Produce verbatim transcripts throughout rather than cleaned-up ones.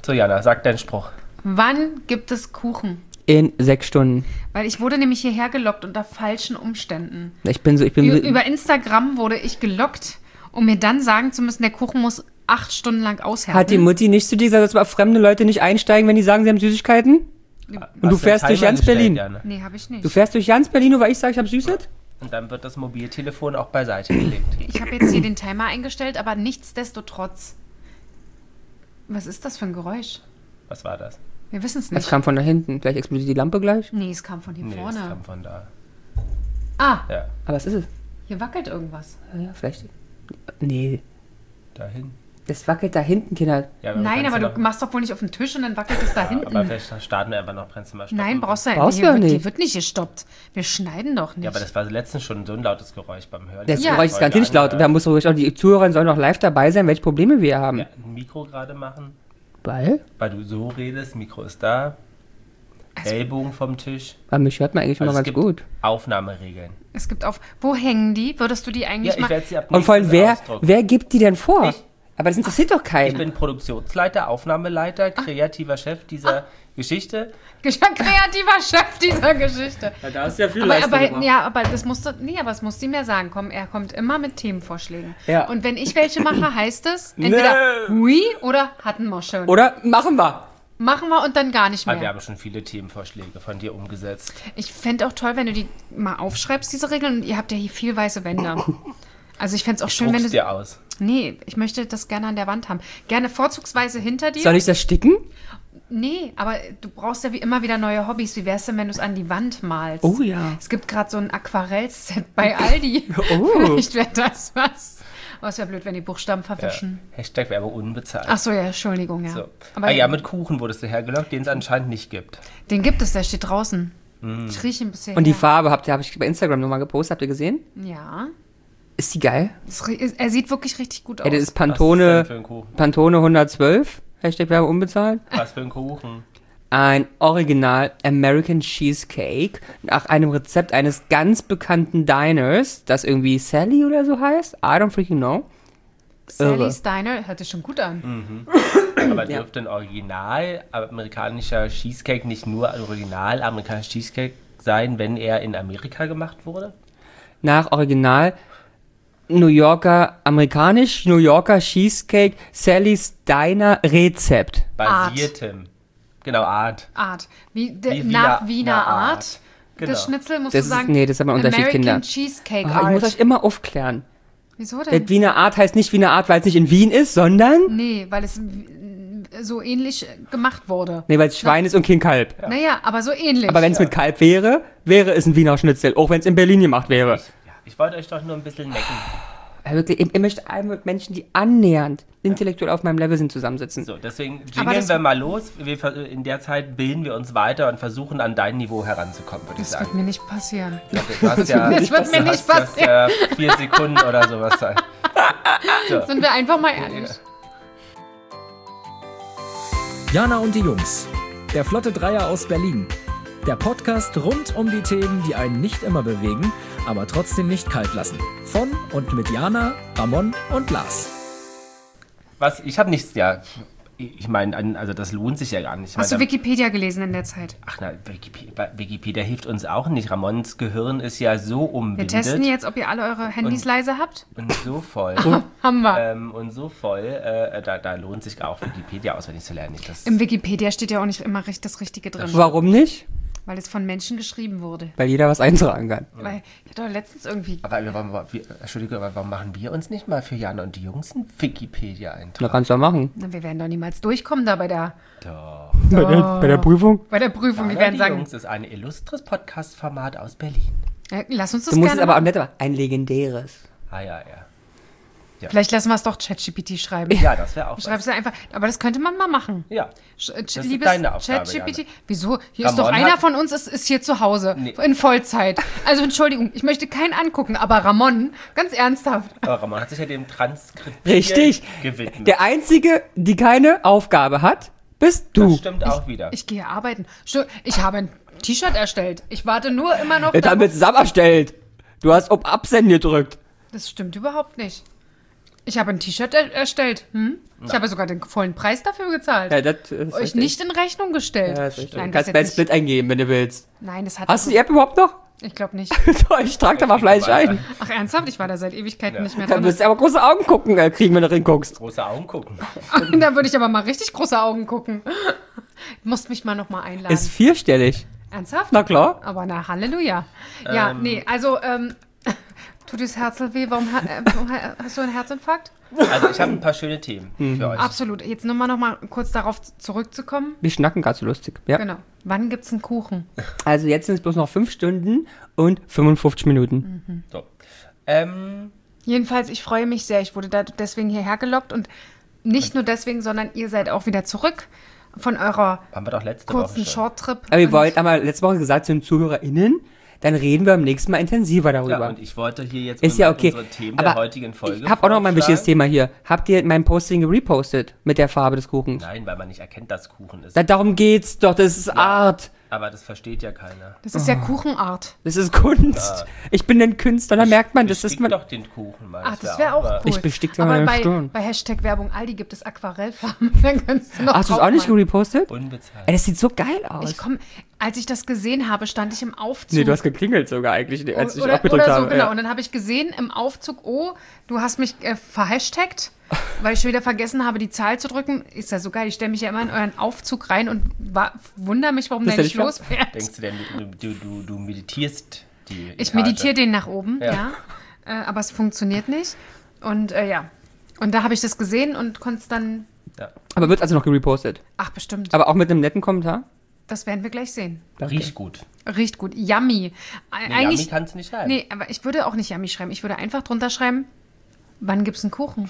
So, Jana, sag deinen Spruch. Wann gibt es Kuchen? In sechs Stunden. Weil ich wurde nämlich hierher gelockt unter falschen Umständen. Ich bin so, ich bin Ü- so, Über Instagram wurde ich gelockt, um mir dann sagen zu müssen, der Kuchen muss acht Stunden lang aushärten. Hat die Mutti nicht zu dir gesagt, dass aber fremde Leute nicht einsteigen, wenn die sagen, sie haben Süßigkeiten? Und du fährst durch ganz Berlin. Jana? Nee, habe ich nicht. Du fährst durch ganz Berlin, nur weil ich sage, ich habe Süßes? Und dann wird das Mobiltelefon auch beiseite gelegt. Ich habe jetzt hier den Timer eingestellt, aber nichtsdestotrotz. Was ist das für ein Geräusch? Was war das? Wir wissen es Das nicht. kam von da hinten. Vielleicht explodiert die Lampe gleich. Nee, es kam von hier Nee, vorne. das kam von da. Ah, Ja, Aber was ist es? hier wackelt irgendwas. Ja, vielleicht. Nee. dahin. Das wackelt da hinten, Kinder. Ja, aber Nein, kannst aber ja du noch- machst doch wohl nicht auf den Tisch und dann wackelt es da Ja, hinten. aber vielleicht starten wir einfach noch Brennzimmer stoppen. Nein, brauchst du ja Brauchst nicht. du ja Die wird- nicht. Die wird nicht gestoppt. Wir schneiden doch nicht. Ja, aber das war letztens schon so ein lautes Geräusch beim Hören. Das Ja. Geräusch ist Heute garantiert nicht laut. angehört. Da muss ruhig auch die Zuhörer sollen auch live dabei sein, welche Probleme wir haben. Ja, ein Mikro gerade machen, Weil? weil du so redest, Mikro ist da, Also- Ellbogen vom Tisch. Weil mich hört man eigentlich Also immer es ganz gibt gut. Aufnahmeregeln. Es gibt auf. Wo hängen die? Würdest du die Ja, eigentlich ich mal. werde sie ab Und vor allem, nächstes wer, ausdrucken. wer gibt die denn vor? Ich. Aber das interessiert doch Ich keinen. bin Produktionsleiter, Aufnahmeleiter, kreativer Chef dieser Geschichte. Kreativer Chef dieser Geschichte. Ja, da ist ja viel Aber, aber, ja, aber das musst du, nee, aber das musst du mir sagen. Komm, er kommt immer mit Themenvorschlägen. Ja. Und wenn ich welche mache, heißt es entweder hui oder hatten wir schon. Oder machen wir. Machen wir und dann gar nicht Aber wir mehr. haben schon viele Themenvorschläge von dir umgesetzt. Ich fände auch toll, wenn du die mal aufschreibst, diese Regeln. Und ihr habt ja hier viel weiße Wände. Also ich fände es auch schön, wenn Druck's du... dir aus. Nee, ich möchte das gerne an der Wand haben. Gerne vorzugsweise hinter dir. Soll ich das sticken? Nee, aber du brauchst ja wie immer wieder neue Hobbys. Wie wär's denn, wenn du es an die Wand malst? Oh ja. Es gibt gerade so ein Aquarellset bei Aldi. Oh. Vielleicht wäre das was. Aber es wäre blöd, wenn die Buchstaben Ja. verwischen. Hashtag Werbung unbezahlt. Ach so, ja, Entschuldigung, ja. So. Aber ah ja, mit Kuchen wurdest du hergelockt, den es anscheinend nicht gibt. den gibt es, der steht draußen. Ich rieche ihn bisher. Und die Farbe habt ihr, habe ich bei Instagram nochmal gepostet, habt ihr gesehen? Ja. Ist die geil? Das, rie- er sieht wirklich richtig gut aus. Ey, das ist Was ist Pantone, denn für ein Kuchen? Pantone hundertzwölf. Hashtag Werbung unbezahlt. Was für ein Kuchen? Ein Original American Cheesecake nach einem Rezept eines ganz bekannten Diners, das irgendwie Sally oder so heißt. I don't freaking know. irre. Sally's Diner hört sich schon gut an. Aber dürfte ein Original amerikanischer Cheesecake nicht nur ein Original amerikanischer Cheesecake sein, wenn er in Amerika gemacht wurde? Nach Original New Yorker, amerikanisch New Yorker Cheesecake Sally's Diner Rezept. Basiertem. Genau, Art. Art. Wie, de, Wie nach Wiener- Wiener Art. Art. Genau. Das Schnitzel musst Das du ist- sagen. nee, das ist aber ein Unterschied, American Kinder. Cheesecake Oh, ich muss Art. euch immer aufklären. Wieso Das denn? Wiener Art heißt nicht Wiener Art, weil es nicht in Wien ist, sondern... Nee, weil es so ähnlich gemacht wurde. Nee, weil es Schwein ist und kein Kalb. Naja, aber so ähnlich. Aber wenn es mit Kalb wäre, wäre es ein Wiener Schnitzel, auch wenn es in Berlin gemacht wäre. Ja, ich wollte euch doch nur ein bisschen necken. Ja, wirklich, ich, ich möchte einmal mit Menschen, die annähernd intellektuell auf meinem Level sind, zusammensitzen. So, deswegen Aber jingeln das- wir mal los. Wir, ver- in der Zeit bilden wir uns weiter und versuchen an dein Niveau heranzukommen, würde ich das wird sagen. mir nicht passieren. Du hast ja, Das wird mir du nicht hast, du hast ja vier Sekunden oder sowas sein. So. Sind wir einfach mal ehrlich. Jana und die Jungs. Der Flotte Dreier aus Berlin. Der Podcast rund um die Themen, die einen nicht immer bewegen, aber trotzdem nicht kalt lassen. Von und mit Jana, Ramon und Lars. Was, ich habe nichts, ja. Ich meine, also das lohnt sich ja gar nicht. Ich Hast du meine, Wikipedia gelesen in der Zeit? ach na, Wikipedia, Wikipedia hilft uns auch nicht. Ramons Gehirn ist ja so Wir umwindet testen jetzt, ob ihr alle eure Handys Und- leise habt. und so voll. Haben wir. ähm, und so voll, äh, da, da lohnt sich auch Wikipedia auswendig zu lernen. Nicht das, Im Wikipedia steht ja auch nicht immer recht das Richtige drin, Warum nicht? weil es von Menschen geschrieben wurde. Weil jeder was eintragen kann. Weil ich hatte doch letztens irgendwie. aber wir, warum, wir, Entschuldigung, aber warum machen wir uns nicht mal für Jana und die Jungs einen Wikipedia-Eintrag? Da kannst du doch machen. Na, wir werden doch niemals durchkommen da bei der, Doch. Bei der, bei der Prüfung? bei der Prüfung. Die Jana und werden die sagen, Jungs ist ein illustres Podcast-Format aus Berlin. ja, lass uns das Du musst es gerne aber auch machen. nicht, aber ein legendäres. Ah ja, ja. Vielleicht lassen wir es doch ChatGPT schreiben. Ja, das wäre auch was. Schreibst du einfach, aber das könnte man mal machen. Ja. Sch- äh, ist Liebes deine Aufgabe, ChatGPT. Jana. Wieso? Hier ist doch Ramon einer hat- von uns, ist, ist hier zu Hause. Nee. In Vollzeit. Also Entschuldigung, ich möchte keinen angucken, aber Ramon, ganz ernsthaft. Aber Ramon hat sich ja dem Transkript Richtig. gewidmet. Der Einzige, die keine Aufgabe hat, bist du. Das stimmt auch wieder. Ich gehe arbeiten. Stu- Ich habe ein T-Shirt erstellt. Ich warte nur immer noch. Jetzt haben wir darauf- zusammen erstellt. Du hast auf Absenden gedrückt. Das stimmt überhaupt nicht. Ich habe ein T-Shirt er erstellt. Hm? Ich habe sogar den vollen Preis dafür gezahlt. Ja, das ist Euch richtig. nicht in Rechnung gestellt. Ja, das ist richtig. Nein, Du das kannst bei jetzt Split eingeben, wenn du willst. nicht. Nein, das hat. Hast du die App überhaupt noch? Ich glaube nicht. Ich trage da mal Fleisch ein. Ach, ernsthaft? Ich war da seit Ewigkeiten Ja. nicht mehr Dann drin. wirst du aber große Augen gucken, äh, kriegen, wenn du reinguckst. Große Augen gucken. Da würde ich aber mal richtig große Augen gucken. Du musst mich mal nochmal einladen. Ist vierstellig. Ernsthaft? Na klar. Aber na, Halleluja. Ja, Ähm. nee, also, ähm, tut das Herzl weh? Warum, ha- äh, warum ha- hast du einen Herzinfarkt? Also ich habe ein paar schöne Themen für euch. Absolut. Jetzt nur mal noch mal kurz darauf zurückzukommen. Wir schnacken gerade so lustig. Ja. Genau. Wann gibt's einen Kuchen? Also jetzt sind es bloß noch fünf Stunden und fünfundfünfzig Minuten. So. Ähm, Jedenfalls, ich freue mich sehr. Ich wurde da deswegen hierher gelockt und nicht nur deswegen, sondern ihr seid auch wieder zurück von eurer haben wir doch letzte Woche kurzen schon. Shorttrip. Aber wir Und- wollten aber letzte Woche gesagt zu den ZuhörerInnen, dann reden wir beim nächsten Mal intensiver Ja, darüber. und ich wollte hier jetzt Ist ja okay. unsere Themen der Aber heutigen Folge ich habe auch noch mal ein wichtiges vorschlagen. Thema hier. Habt ihr mein Posting repostet mit der Farbe des Kuchens? Nein, weil man nicht erkennt, dass Kuchen ist. Da, darum geht's doch, das ist Art. Aber das versteht ja keiner. Das ist ja Kuchenart. Das ist Kunst. Ich bin ein Künstler, da merkt man, das ist Bestick man. doch den Kuchen mal. Ach, das wäre auch mal- cool. Ich bestick dir Aber mal bei, eine Stirn. bei Hashtag Werbung Aldi gibt es Aquarellfarben. Dann kannst du noch Hast du es drauf auch nicht malen. repostet? Unbezahlt. Ey, das sieht so geil aus. Ich komm, als ich das gesehen habe, stand ich im Aufzug. Nee, du hast geklingelt sogar eigentlich, als ich oder, abgedrückt oder so, habe. genau. Ja. Und dann habe ich gesehen im Aufzug, oh, du hast mich äh, verhashtagt, weil ich schon wieder vergessen habe, die Zahl zu drücken. Ist ja so geil. Ich stelle mich ja immer in euren Aufzug rein und wa- wundere mich, warum Das der ist nicht ja nicht losfährt. Denkst du denn, du, du, du meditierst die Ich Etage? meditiere den nach oben, ja. Ja. Äh, aber es funktioniert nicht. Und äh, ja. Und da habe ich das gesehen und konnte es dann. Ja. Aber wird also noch gerepostet. Ach, bestimmt. Aber auch mit einem netten Kommentar? Das werden wir gleich sehen. Riecht gut. Riecht gut. Yummy. Äh, Nee, Eigentlich. Yummy kann es nicht sein. Nee, aber ich würde auch nicht Yummy schreiben. Ich würde einfach drunter schreiben, wann gibt's einen Kuchen?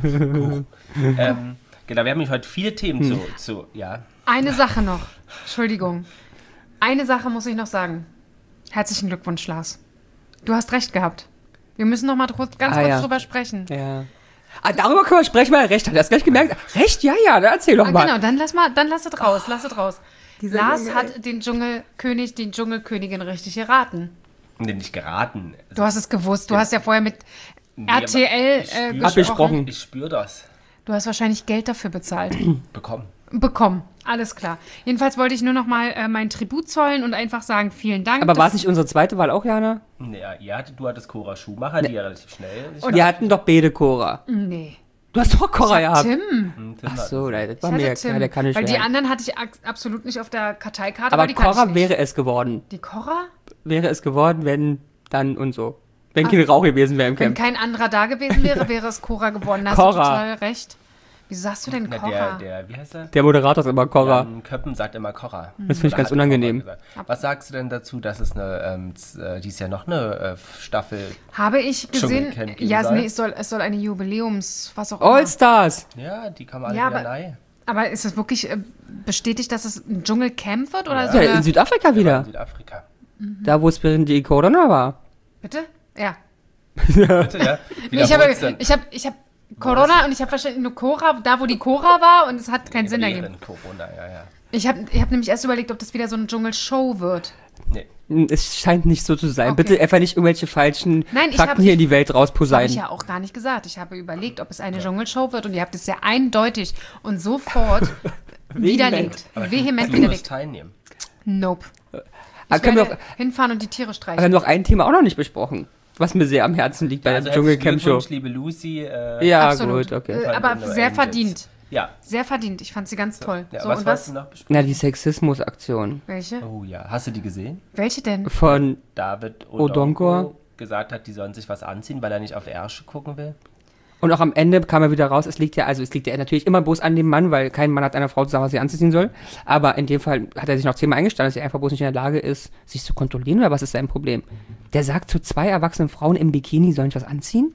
Ähm, genau, wir haben nämlich heute viele Themen zu, zu, ja. Eine Sache noch. Entschuldigung. Eine Sache muss ich noch sagen. Herzlichen Glückwunsch, Lars. Du hast recht gehabt. Wir müssen noch mal kurz, ganz Ah, kurz ja. drüber sprechen. Ja. Ah, darüber können wir sprechen, weil er recht hat. Er hat gleich gemerkt. Recht? Ja, ja, dann erzähl doch Ah, mal. genau, dann lass mal, dann lass es raus, lass es raus. Dieser Lars Junge, hat den Dschungelkönig, die Dschungelkönigin richtig geraten. Nee, nicht geraten. Du hast es gewusst. Du hast ja vorher mit Nee, R T L aber ich äh, spür- gesprochen. Abgesprochen. Ich spüre das. Du hast wahrscheinlich Geld dafür bezahlt. Bekommen. Bekommen. Alles klar. Jedenfalls wollte ich nur noch mal äh, meinen Tribut zollen und einfach sagen, vielen Dank. Aber war es Das- nicht unsere zweite Wahl auch, Jana? Nee, ihr hattet, du hattest Cora Schumacher, die ja relativ schnell ist. Und wir hatten doch beide Cora. Nee. Du hast doch Cora gehabt. Tim. Hm, Tim Ach hat so, das. das war Ich mir hatte ja Tim. klar, der kann nicht Weil die werden. anderen hatte ich ak- absolut nicht auf der Karteikarte. Aber die kannte Cora ich nicht. wäre es geworden. Die Cora? Wäre es geworden, wenn dann und so. Wenn kein Rauch gewesen wäre im Wenn Camp. kein anderer da gewesen wäre, wäre es Cora geworden. Da hast Cora. du total recht. Wieso sagst du denn Na, Cora? der, der, wie heißt er? Der Moderator ist immer Cora. Jan Köppen sagt immer Cora. Das finde ich Oder ganz hat unangenehm. Cora gesagt. Was sagst du denn dazu, dass es eine, ähm, z- äh, dies Jahr noch eine äh, Staffel, Habe ich gesehen? Dschungelcamp geben Ja, soll? nee, es soll, es soll eine Jubiläums, was auch immer. All-Stars. ja, die kann man alle Ja, wieder aber- rein. Aber ist es wirklich äh, bestätigt, dass es ein Dschungelcamp wird? Oder Ja. so Ja, eine, in Südafrika In wieder. Südafrika. Da, wo es während die Corona war. Bitte? Ja. Bitte, ja? Nee, ich habe, Wiederhol's dann. ich habe, ich habe Corona und ich habe wahrscheinlich nur Cora, da wo die Cora war und es hat keinen Sinn ergeben. Während Corona, ja, ja. Ich habe ich hab nämlich erst überlegt, ob das wieder so eine Dschungelshow wird. Nee. Es scheint nicht so zu sein. Okay. Bitte einfach nicht irgendwelche falschen Nein, ich Fakten hab- hier in die Welt Das habe ich rausposeiden. ja auch gar nicht gesagt. Ich habe überlegt, ob es eine Dschungelshow wird und ihr habt es sehr eindeutig und sofort widerlegt. Aber Vehement du musst widerlegt. teilnehmen. Nope. Aber Ich können wir werde auch, hinfahren und die Tiere wir streichen. haben noch ein Thema auch noch nicht besprochen, was mir sehr am Herzen liegt bei Also der herzlichen Dschungelcamp-Show. Glückwunsch, liebe Lucy. Äh, Ja, Absolut. gut, okay. Äh, von aber den sehr Angels. verdient. Ja. Sehr verdient. Ich fand sie ganz toll. ja so, was und wolltest was? du noch besprechen? Na, die Sexismus-Aktion Welche? Oh ja, hast du die gesehen? Welche denn? von David Odonkor. Odonkor gesagt hat, die sollen sich was anziehen, weil er nicht auf Ärsche gucken will. Und auch am Ende kam er wieder raus, es liegt ja, also es liegt ja natürlich immer bloß an dem Mann, weil kein Mann hat einer Frau zu sagen, was sie anziehen soll. Aber in dem Fall hat er sich noch zehnmal eingestanden, dass er einfach bloß nicht in der Lage ist, sich zu kontrollieren, oder was ist sein Problem? Der sagt zu zwei erwachsenen Frauen im Bikini, sollen ich was anziehen?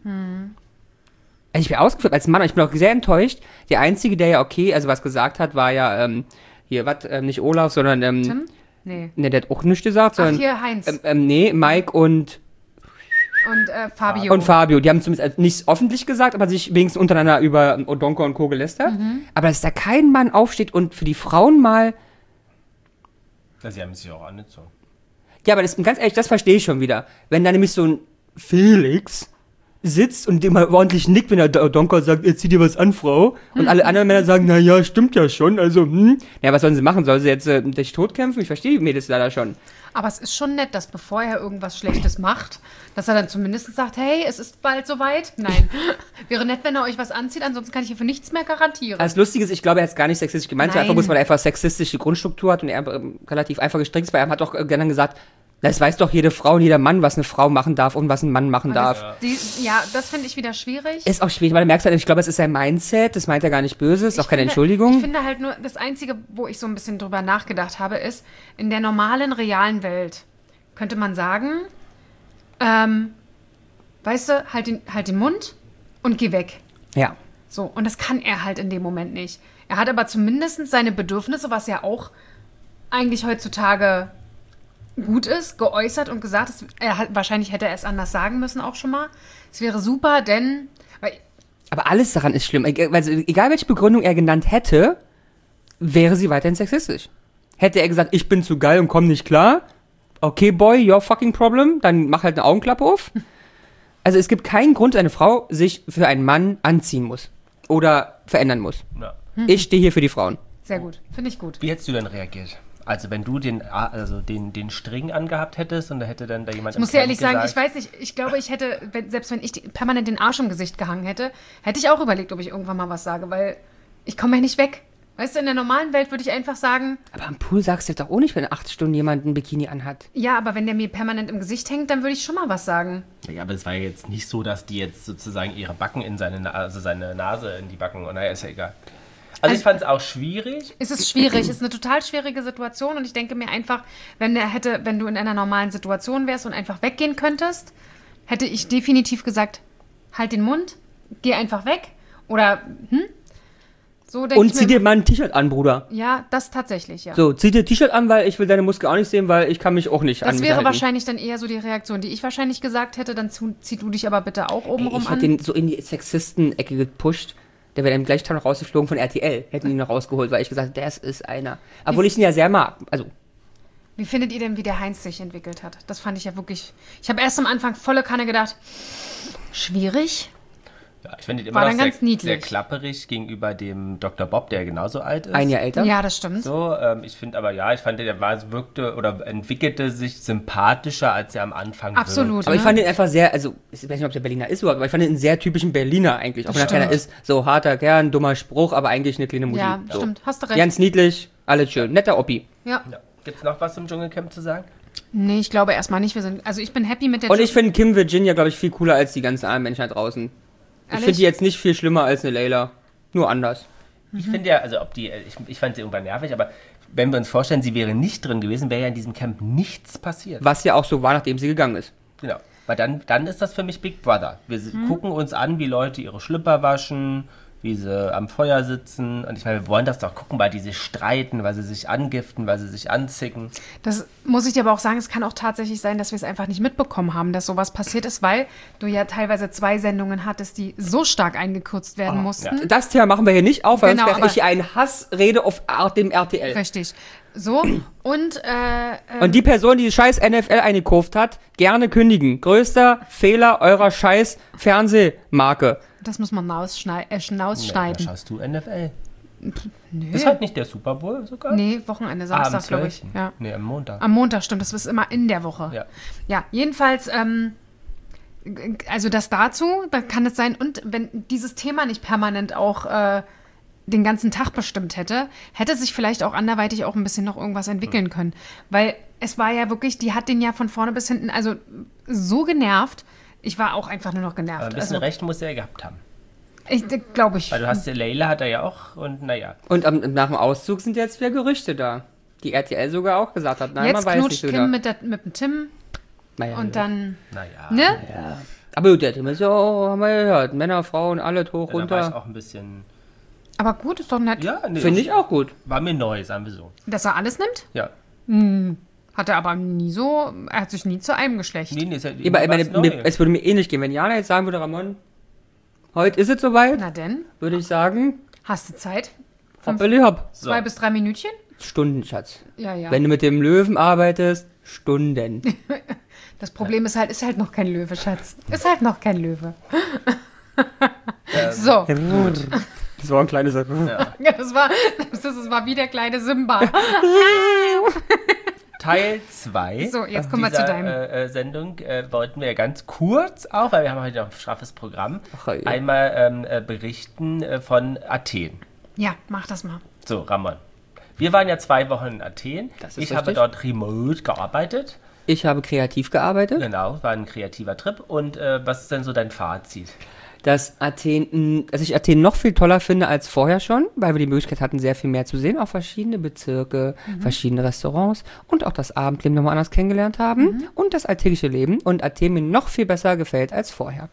Also ich bin ausgeflippt als Mann, und ich bin auch sehr enttäuscht. Der Einzige, der ja okay, also was gesagt hat, war ja, ähm, hier, was, ähm, nicht Olaf, sondern, ähm, Tim? Nee. ne, der hat auch nichts gesagt, Ach, sondern, hier Heinz ähm, ähm, nee, Mike und und äh, Fabio. Und Fabio, die haben zumindest nicht öffentlich gesagt, aber sich wenigstens untereinander über Odonkor und Co. gelästert. Aber dass da kein Mann aufsteht und für die Frauen mal. Ja, sie haben sich auch angezogen. Ja, aber das, ganz ehrlich, das verstehe ich schon wieder. Wenn da nämlich so ein Felix sitzt und immer ordentlich nickt, wenn der Donker sagt, jetzt zieh dir was an, Frau. Und alle anderen Männer sagen, na ja, stimmt ja schon, also, hm. Ja, was sollen sie machen? Sollen sie jetzt äh, sich totkämpfen? Ich verstehe die Mädels leider schon. Aber es ist schon nett, dass bevor er irgendwas Schlechtes macht, dass er dann zumindest sagt, hey, es ist bald soweit. Nein, wäre nett, wenn er euch was anzieht, ansonsten kann ich hier für nichts mehr garantieren. Das Lustige ist, ich glaube, er hat es gar nicht sexistisch gemeint, Nein. einfach bloß, weil er einfach sexistische Grundstruktur hat und er ähm, relativ einfach gestrickt ist, weil er hat doch äh, gerne gesagt, das weiß doch jede Frau und jeder Mann, was eine Frau machen darf und was ein Mann machen darf. Das, die, ja, das finde ich wieder schwierig. Ist auch schwierig, weil du merkst halt, ich glaube, es ist sein Mindset, das meint er gar nicht böse, ist auch Ich keine finde, Entschuldigung. Ich finde halt nur, das Einzige, wo ich so ein bisschen drüber nachgedacht habe, ist, in der normalen, realen Welt könnte man sagen, ähm, weißt du, halt den, halt den Mund und geh weg. Ja. So, und das kann er halt in dem Moment nicht. Er hat aber zumindest seine Bedürfnisse, was ja auch eigentlich heutzutage gut ist, geäußert und gesagt. Es, er hat, wahrscheinlich hätte er es anders sagen müssen auch schon mal. Es wäre super, denn... Weil, Aber alles daran ist schlimm. Also, egal welche Begründung er genannt hätte, wäre sie weiterhin sexistisch. Hätte er gesagt, ich bin zu geil und komm nicht klar, okay, boy, your fucking problem, dann mach halt eine Augenklappe auf. Also es gibt keinen Grund, dass eine Frau sich für einen Mann anziehen muss oder verändern muss. Ja. Ich stehe hier für die Frauen. sehr gut, finde ich gut. Wie hättest du denn reagiert? Also wenn du den, also den, den String angehabt hättest und da hätte dann da jemand... Ich muss dir ehrlich sagen, ich weiß nicht, ich glaube, ich hätte, wenn, selbst wenn ich die, permanent den Arsch im Gesicht gehangen hätte, hätte ich auch überlegt, ob ich irgendwann mal was sage, weil ich komme ja nicht weg. Weißt du, in der normalen Welt würde ich einfach sagen, Aber am Pool sagst du doch auch nicht, wenn acht Stunden jemand ein Bikini anhat. ja, aber wenn der mir permanent im Gesicht hängt, dann würde ich schon mal was sagen. Ja, aber es war ja jetzt nicht so, dass die jetzt sozusagen ihre Backen in seine, Na also seine Nase in die Backen... Und naja, ist ja egal. Also, Also- ich fand es auch schwierig. Es ist schwierig, es ist eine total schwierige Situation und ich denke mir einfach, wenn er hätte, wenn du in einer normalen Situation wärst und einfach weggehen könntest, hätte ich definitiv gesagt, halt den Mund, geh einfach weg oder hm? So denke Und ich zieh mir. dir mal ein T-Shirt an, Bruder. Ja, das tatsächlich, ja. So, zieh dir ein T-Shirt an, weil ich will deine Muskeln auch nicht sehen, weil ich kann mich auch nicht an Das mich wäre halten. wahrscheinlich dann eher so die Reaktion, die ich wahrscheinlich gesagt hätte, dann zu, zieh du dich aber bitte auch oben Ey, rum ich an. hätte den so in die Sexisten-Ecke gepusht. Der wäre am gleichen Tag noch rausgeflogen von R T L. Hätten ihn noch rausgeholt, weil ich gesagt habe, das ist einer. Obwohl ich ihn ja sehr mag. Also, Wie findet ihr denn, wie der Heinz sich entwickelt hat? Das fand ich ja wirklich. Ich habe erst am Anfang volle Kanne gedacht, schwierig. Ja, ich finde ihn War immer dann noch ganz sehr, niedlich. sehr klapperig gegenüber dem Doktor Bob, der genauso alt ist. ein Jahr älter. Ja, das stimmt. So, ähm, ich finde aber ja, ich fand, der war, wirkte oder entwickelte sich sympathischer, als er am Anfang Absolut. Aber ich ne? fand ihn einfach sehr, also, ich weiß nicht, ob der Berliner ist überhaupt, aber ich fand ihn einen sehr typischen Berliner eigentlich. Auch wenn er keiner ist, so harter Kern, dummer Spruch, aber eigentlich eine kleine Musik. Ja, so. stimmt. Hast du recht. Ganz niedlich, alles schön. Netter Oppi. Ja. wirkte. Ja. Gibt es noch was zum Dschungelcamp zu sagen? Nee, ich glaube erstmal nicht. Wir sind, also ich bin happy mit der Und ich finde Kim Virginia, glaube ich, viel cooler als die ganzen anderen Menschen da draußen. Ich Ehrlich? finde die jetzt nicht viel schlimmer als eine Layla. Nur anders. Ich finde ja, also ob die, ich, ich fand sie irgendwann nervig, aber wenn wir uns vorstellen, sie wäre nicht drin gewesen, wäre ja in diesem Camp nichts passiert. Was ja auch so war, nachdem sie gegangen ist. Genau. Weil dann, dann ist das für mich Big Brother. Wir gucken uns an, wie Leute ihre Schlüpper waschen, wie sie am Feuer sitzen. Und ich meine, wir wollen das doch gucken, weil die sich streiten, weil sie sich angiften, weil sie sich anzicken. Das muss ich dir aber auch sagen, es kann auch tatsächlich sein, dass wir es einfach nicht mitbekommen haben, dass sowas passiert ist, weil du ja teilweise zwei Sendungen hattest, die so stark eingekürzt werden mussten. Das Thema machen wir hier nicht auf, weil Genau, sonst wäre aber- ich hier ein Hassrede auf R- dem R T L. Richtig. So, und äh, äh, Und die Person, die scheiß N F L eingekauft hat, gerne kündigen. Größter Fehler eurer scheiß Fernsehmarke. das muss man ausschnei äh, Nee, da schnausschneiden. schaust du N F L. Nö. Ist halt nicht der Super Bowl sogar? Nee, Wochenende, Ah, am Samstag, glaube ich. zwölften Ja. Nee, am Montag. Am Montag, stimmt, das ist immer in der Woche. Ja. Ja, jedenfalls, ähm, also das dazu, da kann es sein, und wenn dieses Thema nicht permanent auch äh, den ganzen Tag bestimmt hätte, hätte sich vielleicht auch anderweitig auch ein bisschen noch irgendwas entwickeln können. Weil es war ja wirklich, die hat den ja von vorne bis hinten, also so genervt, ich war auch einfach nur noch genervt. Aber ein bisschen also, recht muss er ja gehabt haben. ich glaube ich. Weil du hast, Leila hat er ja auch und naja. Und am, nach dem Auszug sind jetzt wieder Gerüchte da. Die R T L sogar auch gesagt hat, nein, Jetzt man weiß knutscht nicht Kim wieder. mit, der, mit dem Tim Naja, und dann, Naja. ne? Aber gut, der Tim ist ja, oh, haben wir gehört, Männer, Frauen, alle hoch, Da war ich runter. auch ein bisschen. Aber gut, ist doch nett, Ja, nee, Finde ich auch gut. War mir neu, sagen wir so. dass er alles nimmt. Ja. Hat er aber nie so, er hat sich nie zu einem Geschlecht. Nee, nee, ist ja, Ja, aber ich meine, was neu. mir, es würde mir ähnlich gehen. Wenn Jana jetzt sagen würde, Ramon, heute ist es soweit, Na denn, würde ich sagen, hast du Zeit? hoppeli hopp. So. Zwei bis drei Minütchen? Stunden, Schatz. Ja, ja. Wenn du mit dem Löwen arbeitest, Stunden. Das Problem ist halt, ist halt noch kein Löwe, Schatz. Ist halt noch kein Löwe. So. Das war ein kleines... Ja. Ja, das war, das, das war wie der kleine Simba. Teil zwei So, jetzt kommen wir zu deinem. Äh, Sendung äh, wollten wir ganz kurz auch, weil wir haben heute noch ein straffes Programm, Ach, ja. einmal ähm, äh, berichten äh, von Athen. Ja, mach das mal. So, Ramon. Wir waren ja zwei Wochen in Athen. Das ist ich habe richtig. dort remote gearbeitet. Ich habe kreativ gearbeitet. Genau, war ein kreativer Trip. Und äh, was ist denn so dein Fazit? Dass Athen, mh, dass ich Athen noch viel toller finde als vorher schon, weil wir die Möglichkeit hatten, sehr viel mehr zu sehen, auch verschiedene Bezirke, Mhm. verschiedene Restaurants und auch das Abendleben nochmal anders kennengelernt haben Mhm. und das alltägliche Leben und Athen mir noch viel besser gefällt als vorher.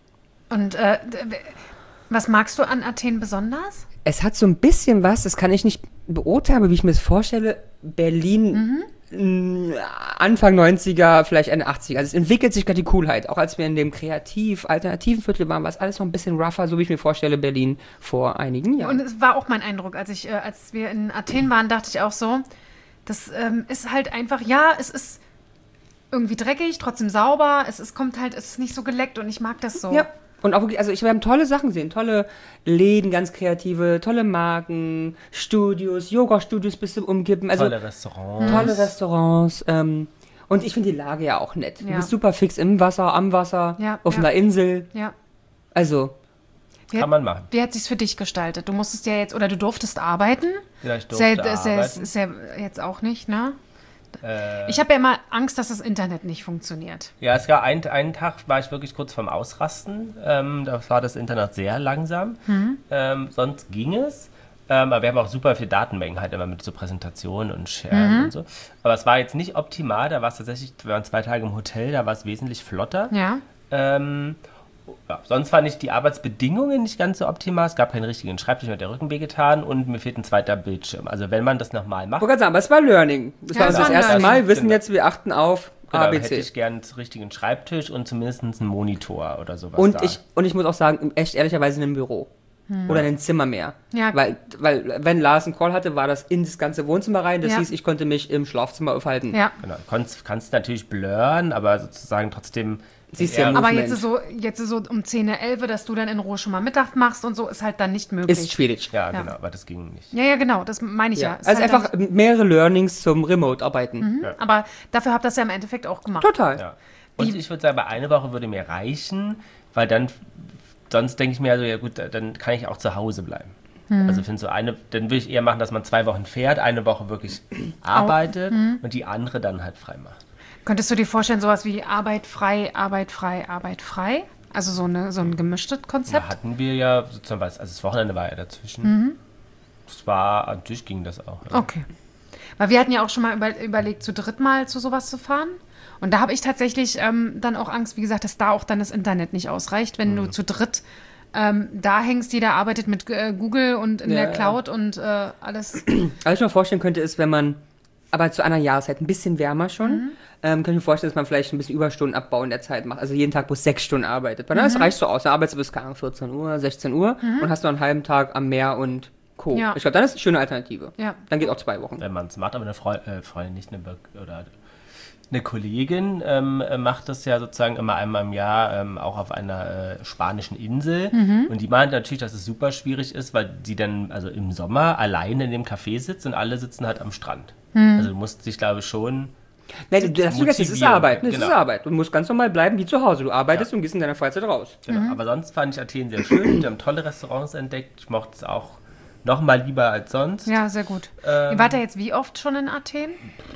Und äh, d- was magst du an Athen besonders? Es hat so ein bisschen was, das kann ich nicht beurteilen, aber wie ich mir das vorstelle, Berlin Mhm. mh, Anfang neunziger, vielleicht Ende achtziger. Also es entwickelt sich gerade die Coolheit. Auch als wir in dem kreativ-alternativen Viertel waren, war es alles noch ein bisschen rougher, so wie ich mir vorstelle, Berlin vor einigen Jahren. Und es war auch mein Eindruck, als ich, äh, als wir in Athen waren, dachte ich auch so, das ähm, ist halt einfach, ja, es ist irgendwie dreckig, trotzdem sauber, es, es kommt halt, es ist nicht so geleckt und ich mag das so. Ja. Und auch wirklich, also ich, wir haben tolle Sachen gesehen, tolle Läden, ganz kreative, tolle Marken, Studios, Yoga-Studios bis zum Umkippen, also Tolle Restaurants. tolle Restaurants. Ähm, und ich finde die Lage ja auch nett. Du Ja. bist super fix im Wasser, am Wasser, Ja, auf ja. einer Insel. Ja. Also, Wie Kann hat, man machen. wie hat sich's für dich gestaltet? Du musstest ja jetzt, oder du durftest arbeiten. Ja, ich Ist ja, durfte ist, ja, arbeiten. ist ja jetzt auch nicht, ne? Äh, Ich habe ja immer Angst, dass das Internet nicht funktioniert. Ja, es gab ein, einen Tag, war ich wirklich kurz vorm Ausrasten. Ähm, da war das Internet sehr langsam. Mhm. Ähm, sonst ging es. Ähm, aber wir haben auch super viel Datenmengen halt immer mit so Präsentationen und Sharen Mhm. und so. Aber es war jetzt nicht optimal. Da war es tatsächlich, wir waren zwei Tage im Hotel, da war es wesentlich flotter. Ja. Ähm, ja, sonst fand ich die Arbeitsbedingungen nicht ganz so optimal. Es gab keinen richtigen Schreibtisch, mir hat der Rücken wehgetan und mir fehlt ein zweiter Bildschirm. Also wenn man das nochmal macht, ich wollte gerade sagen, aber es war Learning. Das Ja, war es das war erste Learning. Mal. Wir wissen Genau. jetzt, wir achten auf genau, A B hätte C. ich gern einen richtigen Schreibtisch und zumindest einen Monitor oder sowas Und da. ich, und ich muss auch sagen, echt ehrlicherweise in einem Büro. Oder in ein Zimmer mehr. Ja. Weil, weil, wenn Lars einen Call hatte, war das in das ganze Wohnzimmer rein. Das Ja. hieß, ich konnte mich im Schlafzimmer aufhalten. Ja. Genau, du kannst, kannst natürlich blurren, aber sozusagen trotzdem. Siehst eher- ja Aber Movement. jetzt ist, so, jetzt ist so um zehn, elf, dass du dann in Ruhe schon mal Mittag machst und so, ist halt dann nicht möglich. Ist schwierig. Ja, Ja. genau, aber das ging nicht. Ja, ja, genau, das meine ich ja. Ja. Ist Also halt einfach mehrere Learnings zum Remote-Arbeiten. dann, aber dafür habt ihr das ja im Endeffekt auch gemacht. Total. Ja. Und ich würde sagen, bei einer Woche würde mir reichen, weil dann, sonst denke ich mir, also, ja gut, dann kann ich auch zu Hause bleiben. Also finde so eine, dann würde ich eher machen, dass man zwei Wochen fährt, eine Woche wirklich arbeitet und die andere dann halt frei macht. Könntest du dir vorstellen, sowas wie Arbeit frei, Arbeit frei, Arbeit frei? Also so, eine, so ein gemischtes Da Konzept? hatten wir ja sozusagen was, also das Wochenende war ja dazwischen. Das war, natürlich ging das auch. Ja. Okay. Weil wir hatten ja auch schon mal über, überlegt, zu dritt mal zu sowas zu fahren. Und da habe ich tatsächlich ähm, dann auch Angst, wie gesagt, dass da auch dann das Internet nicht ausreicht, wenn du zu dritt ähm, da hängst, jeder arbeitet mit äh, Google und in Ja, der ja. Cloud und äh, alles. Was ich mir vorstellen könnte, ist, wenn man, aber zu einer Jahreszeit ein bisschen wärmer schon, Mhm. ähm, kann ich mir vorstellen, dass man vielleicht ein bisschen Überstundenabbau in der Zeit macht. Also jeden Tag bloß sechs Stunden arbeitet. Weil Mhm. das reicht so aus. Dann arbeitest du bis keine Ahnung, vierzehn Uhr, sechzehn Uhr und hast noch einen halben Tag am Meer und Co. Ja. Ich glaube, dann ist eine schöne Alternative. Ja. Dann geht auch zwei Wochen. Wenn man es macht, aber eine Freu äh, Freundin, nicht eine Be oder eine Kollegin ähm, äh, macht das ja sozusagen immer einmal im Jahr ähm, auch auf einer äh, spanischen Insel. Und die meint natürlich, dass es super schwierig ist, weil die dann also im Sommer alleine in dem Café sitzt und alle sitzen halt am Strand. Also du musst dich, glaube ich, schon. Nein, du du hast vergessen, es ist Motivieren, Arbeit. Es genau. ist Arbeit. Du musst ganz normal bleiben wie zu Hause. Du arbeitest und gehst in deiner Freizeit raus. Genau. Aber sonst fand ich Athen sehr schön. Wir haben tolle Restaurants entdeckt. Ich mochte es auch noch mal lieber als sonst. Ja, sehr gut. Ähm, Ihr wart ja jetzt wie oft schon in Athen?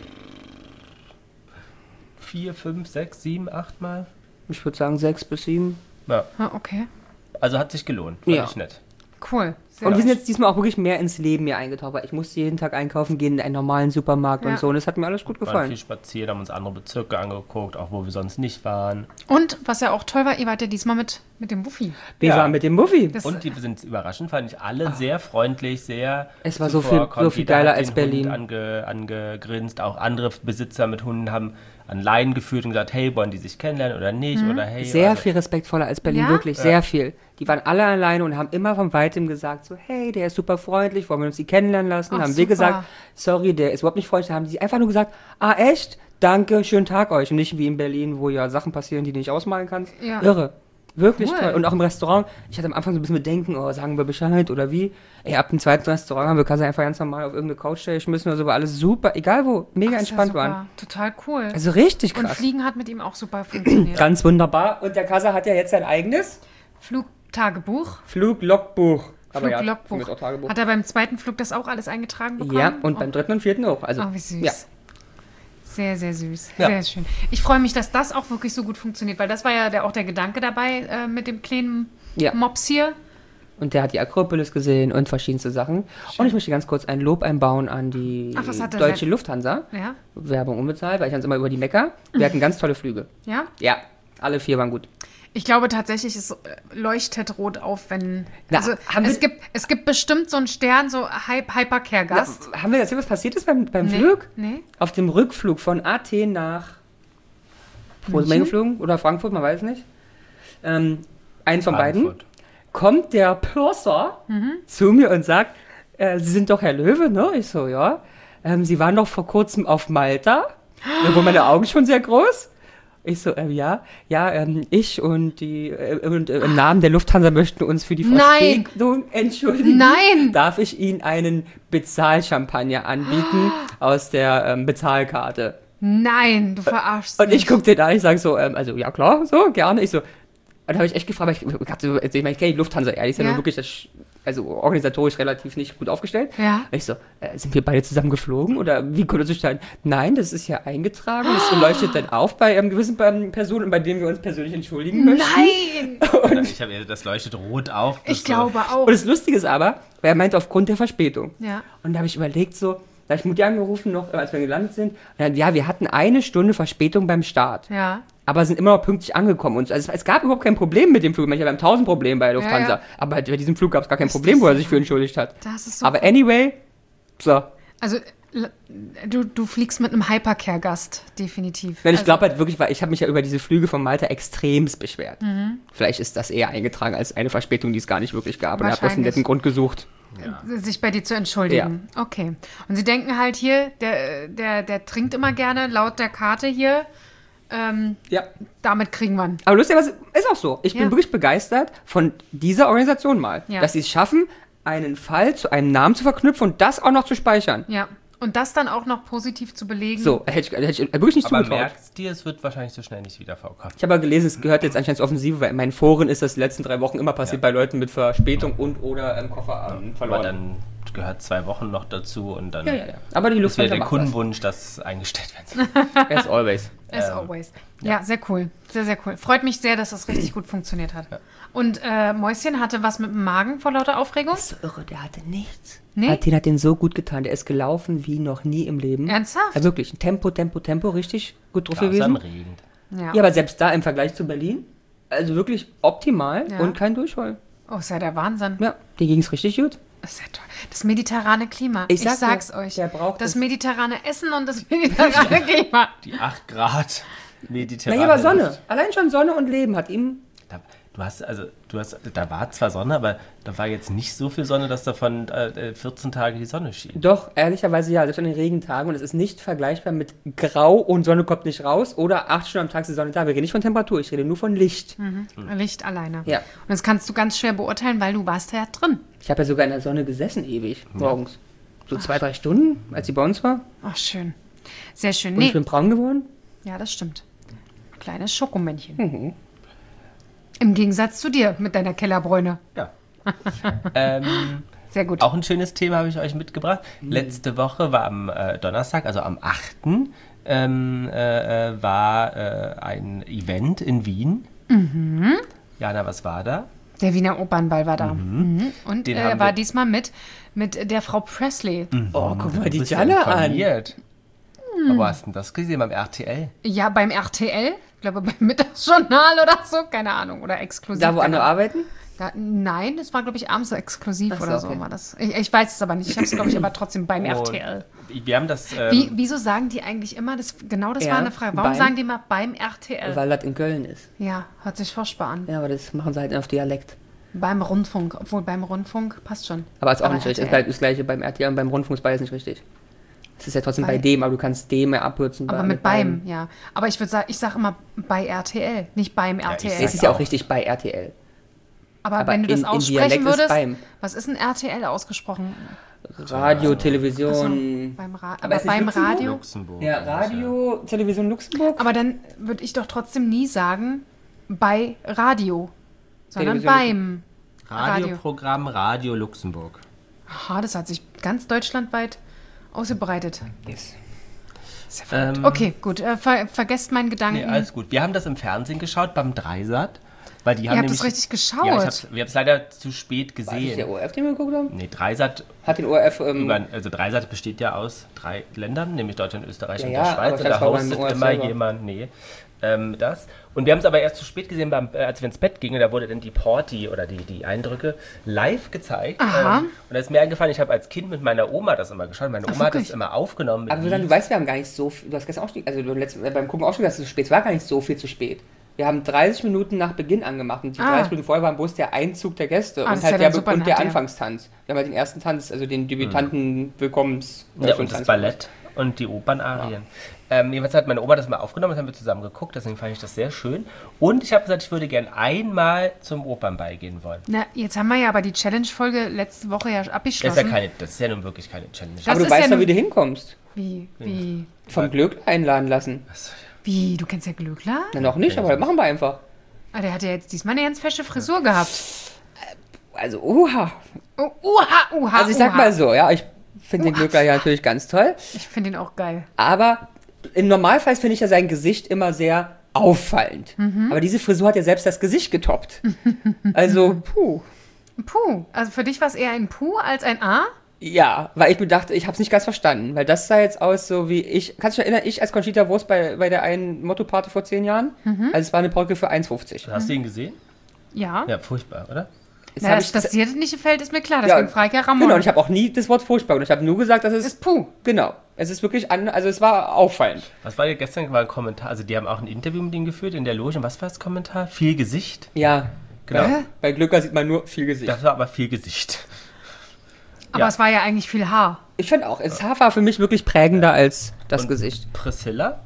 Vier, fünf, sechs, sieben, acht Mal. Ich würde sagen sechs bis sieben. Ja. Ah, okay. Also hat sich gelohnt. Fand Ja. ich nett. Cool. Sehr Und wir gut. sind jetzt diesmal auch wirklich mehr ins Leben hier eingetaucht, weil ich musste jeden Tag einkaufen gehen in einen normalen Supermarkt Ja. und so. Und das hat mir alles gut Wir waren gefallen. viel spaziert, haben uns andere Bezirke angeguckt, auch wo wir sonst nicht waren. Und was ja auch toll war, ihr wart ja diesmal mit, mit dem Wuffi. Wir Ja. waren mit dem Muffy. Das, Und die sind überraschend, fand ich alle sehr freundlich, sehr. Es war so viel- zuvorkommend. so viel Jeder geiler hat als den Berlin. Hund ange, angegrinst. Auch andere Besitzer mit Hunden haben an Leinen geführt und gesagt, hey, wollen die sich kennenlernen oder nicht? Oder hey. Sehr also, viel respektvoller als Berlin, Ja? wirklich, sehr viel. Die waren alle alleine und haben immer von weitem gesagt, gesagt, so, hey, der ist super freundlich, wollen wir uns die kennenlernen lassen? Ach, haben super. wir gesagt, sorry, der ist überhaupt nicht freundlich. Da haben die einfach nur gesagt, ah, echt? Danke, schönen Tag euch. Und nicht wie in Berlin, wo ja Sachen passieren, die du nicht ausmalen kannst. Ja. Irre. Wirklich Cool. toll. Und auch im Restaurant, ich hatte am Anfang so ein bisschen Bedenken, oh, sagen wir Bescheid oder wie. Ey, ab dem zweiten Restaurant haben wir Kasse einfach ganz normal auf irgendeine Couch geschmissen oder so, war alles super, egal wo, mega Ach, ist ja entspannt super. waren. Total cool. Also richtig Und krass. Fliegen hat mit ihm auch super funktioniert. Ganz wunderbar. Und der Kassa hat ja jetzt sein eigenes Flugtagebuch. Fluglogbuch. Aber ja, Fluglogbuch. mit auch Tagebuch. Hat er beim zweiten Flug das auch alles eingetragen bekommen? Ja, und oh. beim dritten und vierten auch. Also, Oh, wie süß. Ja. Sehr, sehr süß. Ja. Sehr schön. Ich freue mich, dass das auch wirklich so gut funktioniert, weil das war ja der, auch der Gedanke dabei äh, mit dem kleinen Ja. Mops hier. Und der hat die Akropolis gesehen und verschiedenste Sachen. Und ich möchte ganz kurz ein Lob einbauen an die Ach, was hat er Deutsche denn? Lufthansa. Ja? Werbung unbezahlt, weil ich uns immer über die Mecker. Wir hatten ganz tolle Flüge. Ja? Ja, alle vier waren gut. Ich glaube tatsächlich, es leuchtet rot auf, wenn. Na, also haben es wir- gibt, es gibt bestimmt so einen Stern, so Hy- Hypercare-Gast. Haben wir erzählt, was passiert ist beim, beim Nee. Flug? Nee. Auf dem Rückflug von Athen nach wo sind wir geflogen? Oder Frankfurt, man weiß nicht. Ähm, eins von beiden. Frankfurt. Kommt der Purser zu mir und sagt, äh, Sie sind doch Herr Löwe, ne? Ich so, ja. Ähm, Sie waren doch vor kurzem auf Malta. Da wurden meine Augen schon sehr groß. Ich so, ähm, ja, ja, ähm, ich und die äh, und, äh, im Namen der Lufthansa möchten uns für die Nein. Verspätung entschuldigen. Nein. Darf ich Ihnen einen Bezahlchampagner anbieten aus der ähm, Bezahlkarte? Nein, du verarschst Und mich. ich guck den an, ich sag so, ähm, also ja klar, so, gerne. Ich so, und da habe ich echt gefragt, weil ich, ich, hatte so- ich meine, ich kenne die Lufthansa, ehrlich, ist ja Ja. nur wirklich das, also organisatorisch relativ nicht gut aufgestellt. Ja. Und ich so, äh, sind wir beide zusammen geflogen oder wie konnte das sein? Nein, das ist ja eingetragen, das leuchtet dann auf bei ähm, gewissen ähm, Personen, bei denen wir uns persönlich entschuldigen möchten. Nein! Ich habe das leuchtet rot auf. Das Ich glaube auch. Und das Lustige ist aber, weil er meinte aufgrund der Verspätung. Ja. Und da habe ich überlegt so, da habe ich Mutti angerufen noch, als wir gelandet sind. Und dann, ja, wir hatten eine Stunde Verspätung beim Start. Ja. Aber sind immer noch pünktlich angekommen. Und also es, es gab überhaupt kein Problem mit dem Flug. Manche haben tausend Probleme bei der Lufthansa. Ja, ja. Aber bei diesem Flug gab es gar kein Ist Problem, das wo er so? sich für entschuldigt hat. Das ist so. Aber anyway, so. Also, l- du, du fliegst mit einem Hypercare-Gast, definitiv. Nein, ich also, glaube halt wirklich, weil ich habe mich ja über diese Flüge von Malta extremst beschwert. Mhm. Vielleicht ist das eher eingetragen als eine Verspätung, die es gar nicht wirklich gab. Und er hat bloß einen Wahrscheinlich. netten Grund gesucht. sich bei dir zu entschuldigen. Okay. Und sie denken halt hier, der, der, der trinkt immer gerne, laut der Karte hier. Ähm, Ja. damit kriegen wir ihn. Aber lustigerweise ist auch so. Ich bin Ja. wirklich begeistert von dieser Organisation mal. Ja. Dass sie es schaffen, einen Fall zu einem Namen zu verknüpfen und das auch noch zu speichern. Ja. Und das dann auch noch positiv zu belegen. So, hätte ich, hätte ich wirklich nicht Aber zugetraut. merkst dir, es wird wahrscheinlich so schnell nicht wieder verkauft. Ich habe aber gelesen, es gehört jetzt anscheinend zur Offensive, weil in meinen Foren ist das die letzten drei Wochen immer passiert bei Leuten mit Verspätung und oder ähm, Koffer ähm, Aber verloren. dann gehört zwei Wochen noch dazu und dann ja, ja, ja. Aber die ist wieder Lufthansa der macht Kundenwunsch, dass eingestellt werden soll. das. As always. As always. Ja. sehr cool. Sehr, sehr cool. Freut mich sehr, dass das richtig gut funktioniert hat. Und äh, Mäuschen hatte was mit dem Magen vor lauter Aufregung? Das ist so irre, der hatte nichts. Nee? Athen hat den so gut getan, der ist gelaufen wie noch nie im Leben. Ernsthaft? Ja, wirklich. Tempo, Tempo, Tempo, richtig gut drauf Grausam gewesen. regend. Ja. Ja, aber selbst da im Vergleich zu Berlin, also wirklich optimal Ja. und kein Durchfall. Oh, ist ja der Wahnsinn. Ja, dir ging es richtig gut. Das ist ja toll. Das mediterrane Klima. Ich Ich, sag sag's dir, euch. der braucht das es. mediterrane Essen und das mediterrane Klima. Die acht Grad Na mediterrane ja, aber Sonne. Luft. Allein schon Sonne und Leben hat ihm. Da, du hast, also, du hast, da war zwar Sonne, aber da war jetzt nicht so viel Sonne, dass davon äh, vierzehn Tage die Sonne schien. Doch, ehrlicherweise ja, selbst an den Regentagen. Und es ist nicht vergleichbar mit Grau und Sonne kommt nicht raus oder acht Stunden am Tag ist die Sonne da. Wir reden nicht von Temperatur, ich rede nur von Licht. Licht alleine. Ja. Und das kannst du ganz schwer beurteilen, weil du warst ja drin. Ich habe ja sogar in der Sonne gesessen ewig, morgens. So zwei, drei Stunden, als sie bei uns war. Ach, schön. Sehr schön. Und Nee. ich bin braun geworden. Ja, das stimmt. Kleines Schokomännchen. Mhm. Im Gegensatz zu dir mit deiner Kellerbräune. Ja. ähm, Sehr gut. auch ein schönes Thema habe ich euch mitgebracht. Letzte Woche war am äh, Donnerstag, also am achten Ähm, äh, äh, war äh, ein Event in Wien. Mhm. Jana, was war da? Der Wiener Opernball war da. Mhm. Und Den äh, haben war wir- diesmal mit, mit der Frau Presley. Oh, guck mal die Du bist ja Jana an. informiert. Hm. Aber wo hast du denn das gesehen? Beim R T L? Ja, beim R T L. Ich glaube, beim Mittagsjournal oder so. Keine Ahnung. Oder exklusiv. Da, wo keine andere Ahnung. arbeiten? Da, nein, das war, glaube ich, abends so exklusiv Ach so, oder so okay. war das. Ich, ich weiß es aber nicht. Ich habe es, glaube ich, aber trotzdem beim R T L. Und wir haben das. Ähm, Wie, wieso sagen die eigentlich immer, das, genau das Ja, war eine Frage, warum beim- sagen die immer beim R T L? Weil das in Köln ist. Ja, hört sich furchtbar an. Ja, aber das machen sie halt auf Dialekt. Beim Rundfunk, obwohl beim Rundfunk passt schon. Aber ist auch Aber nicht richtig. R T L. Das, das gleiche beim R T L und beim Rundfunk ist beides nicht richtig. Es ist ja trotzdem bei, Bei- dem, aber du kannst dem ja abkürzen. Aber bei- mit beim, ja. Aber ich würde sagen, ich sage immer bei R T L, nicht beim R T L. ich Es sag ist ja auch auch. richtig bei R T L. aber, aber wenn du das in- in aussprechen Dialekt ist würdest, beim. was ist ein R T L ausgesprochen? Radio, Achso, Television. beim Ra Aber aber ist nicht beim Luxemburg? Radio. Luxemburg. Ja, Radio, Television Luxemburg. Aber dann würde ich doch trotzdem nie sagen bei Radio, sondern Television- beim Radio. Radioprogramm Radio Luxemburg. Aha, das hat sich ganz deutschlandweit ausgebreitet. Yes. Sehr verrückt. Ähm, Okay, gut. Äh, ver vergesst meinen Gedanken. Nee, alles gut. Wir haben das im Fernsehen geschaut, beim Dreisat. Weil die Ihr haben habt nämlich, das richtig geschaut. Ja, ich hab's, wir haben es leider zu spät War das der gesehen. O R F, den wir geguckt haben? Nee, Dreisat, Hat den O R F. Ähm, über, also Dreisat besteht ja aus drei Ländern, nämlich Deutschland, Österreich Ja, und ja, der aber Schweiz. ich Und da dachte, es war beim hostet O R F immer selber. jemand, nee, ähm, das. Und wir haben es aber erst zu spät gesehen, beim, äh, als wir ins Bett gingen. Da wurde dann die Porti oder die, die Eindrücke live gezeigt. Aha. Ähm, und da ist mir eingefallen, ich habe als Kind mit meiner Oma das immer geschaut. Meine Ach, Oma hat das wirklich? immer aufgenommen. Mit aber Susanne, du weißt, wir haben gar nicht so viel. Du hast gestern auch schon, also beim, letzten, äh, beim Gucken auch schon gesagt, es ist zu spät. Es war gar nicht so viel zu spät. Wir haben dreißig Minuten nach Beginn angemacht und die Ah. dreißig Minuten vorher waren bloß der Einzug der Gäste Ah, das und ist halt ja der, dann super und nett, der ja. Anfangstanz. Wir haben halt den ersten Tanz, also den Debütanten Willkommens. Ja, und das Ballett und die Opernarien. Ähm, jedenfalls hat meine Oma das mal aufgenommen, das haben wir zusammen geguckt, deswegen fand ich das sehr schön. Und ich habe gesagt, ich würde gern einmal zum Opernball gehen wollen. Na, jetzt haben wir ja aber die Challenge-Folge letzte Woche ja Das ist abgeschlossen. ja, keine, das ist ja nun wirklich keine Challenge. Das Aber du ist weißt ja doch, nun- wie du hinkommst. Wie, wie, Vom Glück einladen lassen. wie, du kennst ja Glöckler? Na, noch nicht, aber das machen wir einfach. Ah, der hat ja jetzt diesmal eine ganz fesche Frisur gehabt. Also, uha. Oh, uha, uha, Also ich sag uha. mal so, ja, ich finde den Glückler ja natürlich ganz toll. Ich finde ihn auch geil. Aber im Normalfall finde ich ja sein Gesicht immer sehr auffallend. Mhm. Aber diese Frisur hat ja selbst das Gesicht getoppt. Also, puh. Puh, also für dich war es eher ein Puh als ein A? Ja, weil ich mir dachte, ich habe es nicht ganz verstanden. Weil das sah jetzt aus so wie ich. Kannst du dich erinnern, ich als Conchita Wurst bei, bei der einen Motto-Party vor zehn Jahren? Mhm. Also es war eine Perücke für eins fünfzig. Hast du ihn gesehen? Ja. Ja, furchtbar, oder? Das Na, hab dass, ich- dass dir das nicht gefällt, ist mir klar. Deswegen frage ich ja Ramon. Genau, und ich habe auch nie das Wort furchtbar. Und ich habe nur gesagt, dass es. ist Puh. Genau. Es ist wirklich an, also es war auffallend. Was war denn gestern? War ein Kommentar, also die haben auch ein Interview mit ihm geführt in der Loge. Und was war das Kommentar? Viel Gesicht? Ja. Genau. Bei, bei Glücker sieht man nur viel Gesicht. Das war aber viel Gesicht. Aber Ja. es war ja eigentlich viel Haar. Ich finde auch, das Haar war für mich wirklich prägender als das Und Gesicht. Priscilla?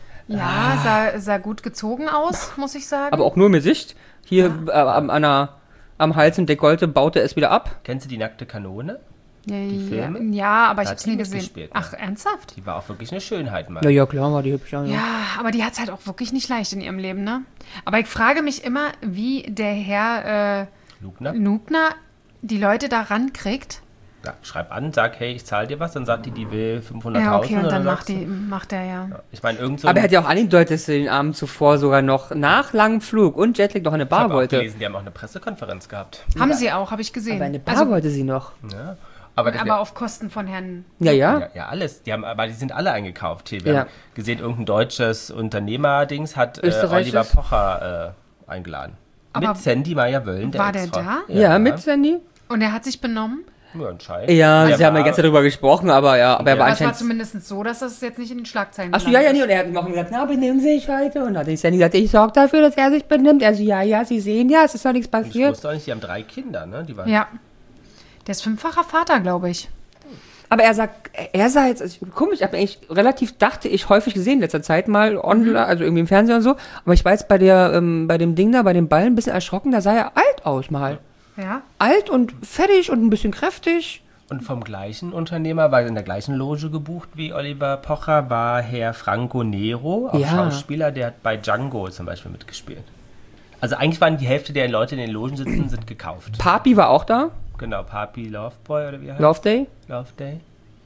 Ja, sah, sah gut gezogen aus, muss ich sagen. Aber auch nur im Gesicht. Hier äh, am, an der, am Hals im Dekolte baute es wieder ab. Kennst du die nackte Kanone? ja, Filme? ja, aber ich Da hab's hat sie nie gesehen. mitgespielt, Ach, ernsthaft? Die war auch wirklich eine Schönheit mal. Ja, ja, klar, war die hübsch. Ja, ja. Ja, aber die hat's halt auch wirklich nicht leicht in ihrem Leben, ne? Aber ich frage mich immer, wie der Herr äh, Lugner? Lugner die Leute da rankriegt. Ja, schreib an, sag, hey, ich zahle dir was, dann sagt die, die will Ja, fünfhunderttausend okay, und oder dann so. macht, die, macht er ja. Ja, ich meine, irgend so Aber er ein- hat ja auch angedeutet, dass er den Abend zuvor sogar noch nach langem Flug und Jetlag noch in eine ich Bar habe auch wollte. gelesen, die haben auch eine Pressekonferenz gehabt. Haben sie auch, habe ich gesehen. Aber eine Bar also, wollte sie noch. Ja, aber das aber wär- auf Kosten von Herrn. Ja, ja. ja, ja, alles. Die haben, aber die sind alle eingekauft. Hier, wir Ja. haben gesehen, irgendein deutsches Unternehmer-Dings hat äh, Österreichisches? Oliver Pocher äh, eingeladen. Aber mit Sandy Meyer-Wölln, der war der Ex-Frau. da? Ja, mit Sandy? Und er hat sich benommen. Ja, anscheinend. Ja, Der sie haben ja war- die ganze Zeit darüber gesprochen, aber ja, aber er Ja. war Aber es war anscheinend. zumindest so, dass das jetzt nicht in den Schlagzeilen Achso, ja, ja, nee, gelandet und er hat noch gesagt, na, benimm sich heute. Und dann hat die Sandy gesagt, ich sorge dafür, dass er sich benimmt. Er so, ja, ja, Sie sehen ja, es ist doch nichts Ich passiert. wusste auch nicht, die haben drei Kinder, ne? Die waren ist. Ja. Der ist fünffacher Vater, glaube ich. Aber er sagt, er sah jetzt, also, komisch, ich habe eigentlich relativ, dachte ich, häufig gesehen in letzter Zeit mal online, also irgendwie im Fernsehen und so. Aber ich war jetzt bei der, ähm, bei dem Ding da, bei dem Ball ein bisschen erschrocken, da sah er alt aus mal. Ja. Alt und fettig und ein bisschen kräftig. Und vom gleichen Unternehmer, war in der gleichen Loge gebucht wie Oliver Pocher, war Herr Franco Nero, auch Ja. Schauspieler, der hat bei Django zum Beispiel mitgespielt. Also eigentlich waren die Hälfte der Leute, die in den Logen sitzen, sind gekauft. Papi war auch da, Genau, Papi Loveboy oder wie er heißt? Love Day. Love Day.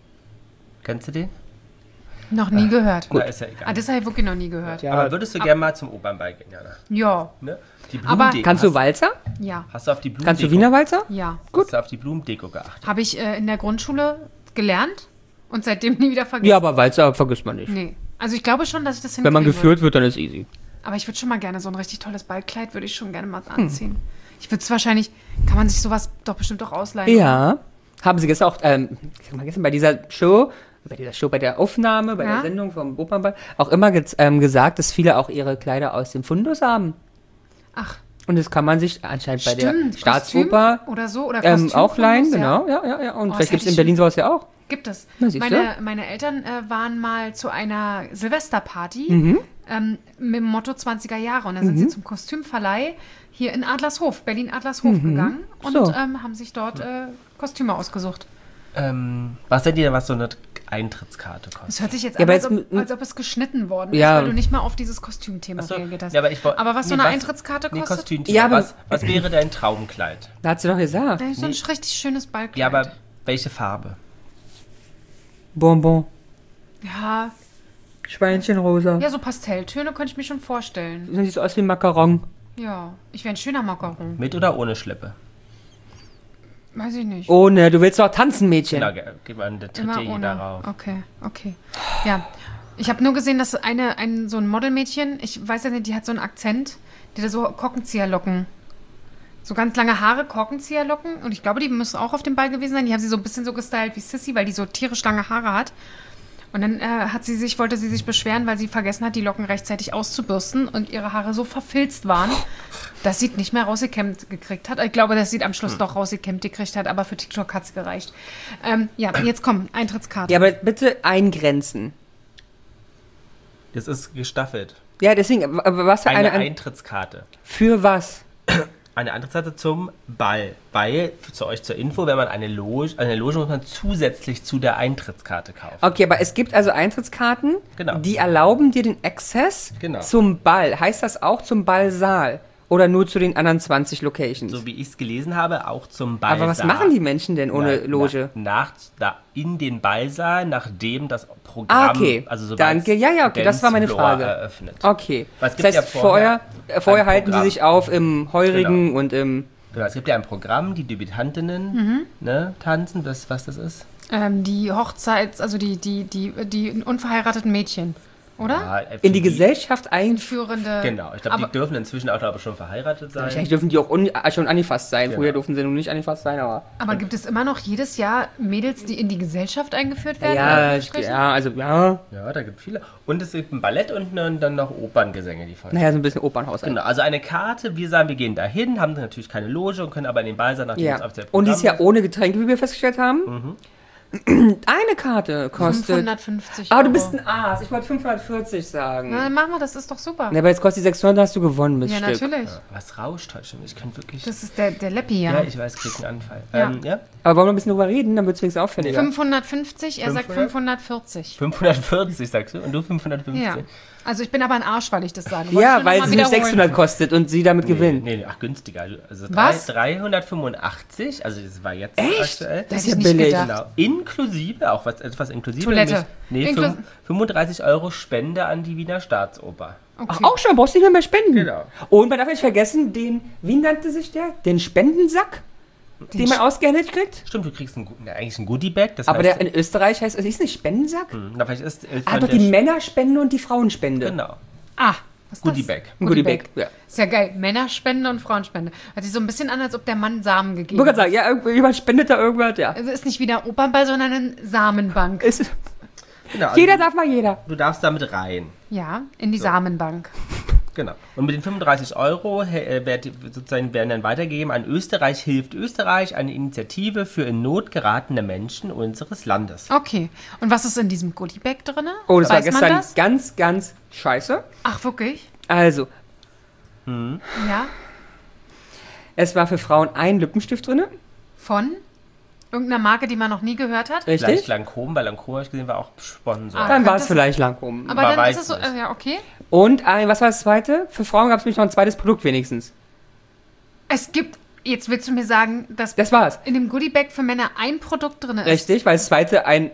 Kennst du den? Noch nie gehört. Na, ist ja egal. Ah, das habe ich wirklich noch nie gehört. Ja. Aber würdest du gerne mal zum Opernball gehen, Jana? Ja. Ne? Die Aber- Blumendeko. Kannst du hast, Walzer? Ja. hast du auf die Blumendeko? Kannst du Wiener Walzer? Ja. Hast du auf die Blumendeko geachtet? Habe ich äh, in der Grundschule gelernt und seitdem nie wieder vergessen. Ja, aber Walzer vergisst man nicht. Nee. Also ich glaube schon, dass ich das Wenn man hinkriegen geführt wird, dann ist easy. würde. Aber ich würde schon mal gerne so ein richtig tolles Ballkleid würde ich schon gerne mal Hm. anziehen. Ich würde es wahrscheinlich, kann man sich sowas doch bestimmt auch ausleihen. Ja. Haben sie gestern auch, ähm, ich sag mal gestern bei dieser Show, bei dieser Show, bei der Aufnahme, bei Ja. der Sendung vom Opernball, auch immer ge ähm, gesagt, dass viele auch ihre Kleider aus dem Fundus haben. Ach, Und das kann man sich anscheinend bei Stimmt, der Staatsoper Kostüm oder so, oder ähm, Kostüm auch von leihen, uns, genau. Ja, ja, ja. Und Oh, das vielleicht gibt es hätte in ich Berlin sowas ja auch. Gibt es. Na, siehst Meine, meine Eltern äh, waren mal zu einer Silvesterparty Mhm. ähm, mit dem Motto zwanziger Jahre. Und dann sind sie zum Kostümverleih hier in Adlershof, Berlin-Adlershof gegangen und Mhm. So. ähm, haben sich dort äh, Kostüme ausgesucht. Ähm, was denkt ihr, was so eine Eintrittskarte kostet? Das hört sich jetzt Ja, an, aber als, jetzt ob, m- als ob es geschnitten worden Ja. ist, weil du nicht mal auf dieses Kostümthema Ach so, reagiert hast. ja, aber, ich, woll- Aber was so nee, eine Eintrittskarte nee, kostet? Kostümthema. Ja, aber- was, was wäre dein Traumkleid? Da hat sie doch gesagt. Das ist so ein Nee. richtig schönes Ballkleid. Ja, aber welche Farbe? Bonbon. Ja, Schweinchenrosa. ja, so Pastelltöne könnte ich mir schon vorstellen. Dann sieht so aus wie ein Macaron. Ja, ich wäre ein schöner Macaron. Mit oder ohne Schlippe? Weiß ich nicht. Ohne, du willst doch tanzen, Mädchen. Genau, ge- gib mal, da tritt Immer ja jeder ohne. rauf. Okay, okay. Ja, ich habe nur gesehen, dass eine, ein, so ein Modelmädchen, ich weiß ja nicht, die hat so einen Akzent, die hat so Korkenzieherlocken. So ganz lange Haare, Korkenzieherlocken. Und ich glaube, die müssen auch auf dem Ball gewesen sein. Die haben sie so ein bisschen so gestylt wie Sissy, weil die so tierisch lange Haare hat. Und dann äh, hat sie sich, wollte sie sich beschweren, weil sie vergessen hat, die Locken rechtzeitig auszubürsten und ihre Haare so verfilzt waren, dass sie nicht mehr rausgekämmt gekriegt hat. Ich glaube, dass sie am Schluss doch rausgekämmt gekriegt hat, aber für TikTok hat es gereicht. Ähm, ja, jetzt komm, Eintrittskarte. Ja, aber bitte eingrenzen. Das ist gestaffelt. Ja, deswegen, aber was für Eine, eine, eine Eintrittskarte. für was? Eine Eintrittskarte zum Ball. Weil, zu euch zur Info, wenn man eine Loge, eine Loge muss man zusätzlich zu der Eintrittskarte kaufen. Okay, aber es gibt also Eintrittskarten, Genau. die erlauben dir den Access Genau. zum Ball. Heißt das auch zum Ballsaal? Oder nur zu den anderen zwanzig Locations? So wie ich es gelesen habe, auch zum Ballsaal. aber was machen die Menschen denn ohne Na- Loge? Na, nach, da, in den Ballsaal, nachdem das Programm, Ah, okay. also sobald Danke. Ja, ja, okay, das war meine Dancefloor Frage. eröffnet. Okay. Weil es Das gibt heißt, ja vorher, vorher äh, vorher ein halten die Programm. sich auf im Heurigen und im... Genau, es gibt ja ein Programm, die Debütantinnen Mhm. ne, tanzen, das, was das ist. Ähm, die Hochzeits-, also die, die, die, die unverheirateten Mädchen, oder? Ja, äh, In die für Gesellschaft einführen. Führende. Genau, ich glaube, die Aber- dürfen inzwischen auch, glaube ich, schon verheiratet sein. Wahrscheinlich dürfen die auch un äh, schon angefasst sein. Genau. Früher durften sie noch nicht angefasst sein, aber... Aber gibt es immer noch jedes Jahr Mädels, die in die Gesellschaft eingeführt werden? Ja, Oder ja, also, ja. Ja, da gibt es viele. Und es gibt ein Ballett und ne- dann noch Operngesänge, die folgen. Naja, so ein bisschen Opernhaus. Genau, also eine Karte, wir sagen, wir gehen dahin, haben natürlich keine Loge und können aber in den Ball sein, nachdem Ja. es offiziell Und die ist ja Programm ohne Getränke, wie wir festgestellt haben. Mhm. Eine Karte kostet... fünfhundertfünfzig Ah, du Euro. bist ein Aas. Ich wollte fünfhundertvierzig sagen. Na, dann machen wir, das ist doch super. Ja, aber jetzt kostet die sechshundert, hast du gewonnen mit Ja, Stück. natürlich. ist. Was rauscht heute schon? Ich kann wirklich... Das ist der, der Leppi, ja. ja. ich weiß, krieg einen Anfall. Ja. Ähm, ja? Aber wollen wir ein bisschen drüber reden, dann wird es wenigstens auffälliger. fünfhundertfünfzig, er sagt fünfhundert? fünfhundertvierzig. fünfhundertvierzig sagst du und du fünfhundertfünfzig? Ja. Also ich bin aber ein Arsch, weil ich das sage. Wollte ich Ja, nur weil noch es mal nicht wiederholen. sechshundert kostet und sie damit Nee, gewinnt. nee, nee, ach günstiger. Also Was? drei- dreihundertfünfundachtzig, also das war jetzt aktuell. Das ist Hätte ja ich nicht billig. gedacht. Genau, inklusive, auch was, etwas inklusive. Toilette. nämlich- Nee, Inklu- fünf- fünfunddreißig Euro Spende an die Wiener Staatsoper. Ach, Okay. auch schon, brauchst du nicht mehr, mehr spenden. Genau. Und man darf nicht vergessen, den, wie nannte sich der? Den Spendensack, den, man ausgehändigt kriegt. Stimmt, du kriegst ein, Gu- na, eigentlich ein Goodie-Bag. Das Aber heißt, der in Österreich heißt, es ist nicht Spendensack? Hm, na, vielleicht ist, ist Ah, von doch der die Sch- Männerspende und die Frauenspende. Genau, Ah, was ist Goodie-Bag. das? Ein Goodiebag. Ja. Ist ja geil. Männerspende und Frauenspende. Hört sich so ein bisschen an, als ob der Mann Samen Ich gegeben wollte hat. gerade sagen, ja, irgendjemand spendet da irgendwas, ja. Also ist nicht wieder Opernball, sondern eine Samenbank. Ist, genau also jeder darf mal jeder. Du darfst damit rein. Ja, in die Samenbank. Genau. Und mit den fünfunddreißig Euro äh, werd, sozusagen werden dann weitergegeben an Österreich hilft Österreich, eine Initiative für in Not geratene Menschen unseres Landes. Okay. Und was ist in diesem Goodiebag drin? Oh, das war Weiß man gestern das? ganz, ganz scheiße. Ach, wirklich? Also, Ja. es war für Frauen ein Lippenstift drin. Von irgendeiner Marke, die man noch nie gehört hat? Vielleicht Richtig? Lancôme, weil Lancôme, habe ich gesehen, war auch Sponsor. Ah. Dann war es das- vielleicht Lancôme. Aber Man dann weiß ist es so, nicht. äh, ja, okay. Und ein, was war das zweite? Für Frauen gab es nämlich noch ein zweites Produkt wenigstens. Es gibt, jetzt willst du mir sagen, dass Das war's. in dem Goodiebag für Männer ein Produkt drin ist. Richtig, weil das zweite ein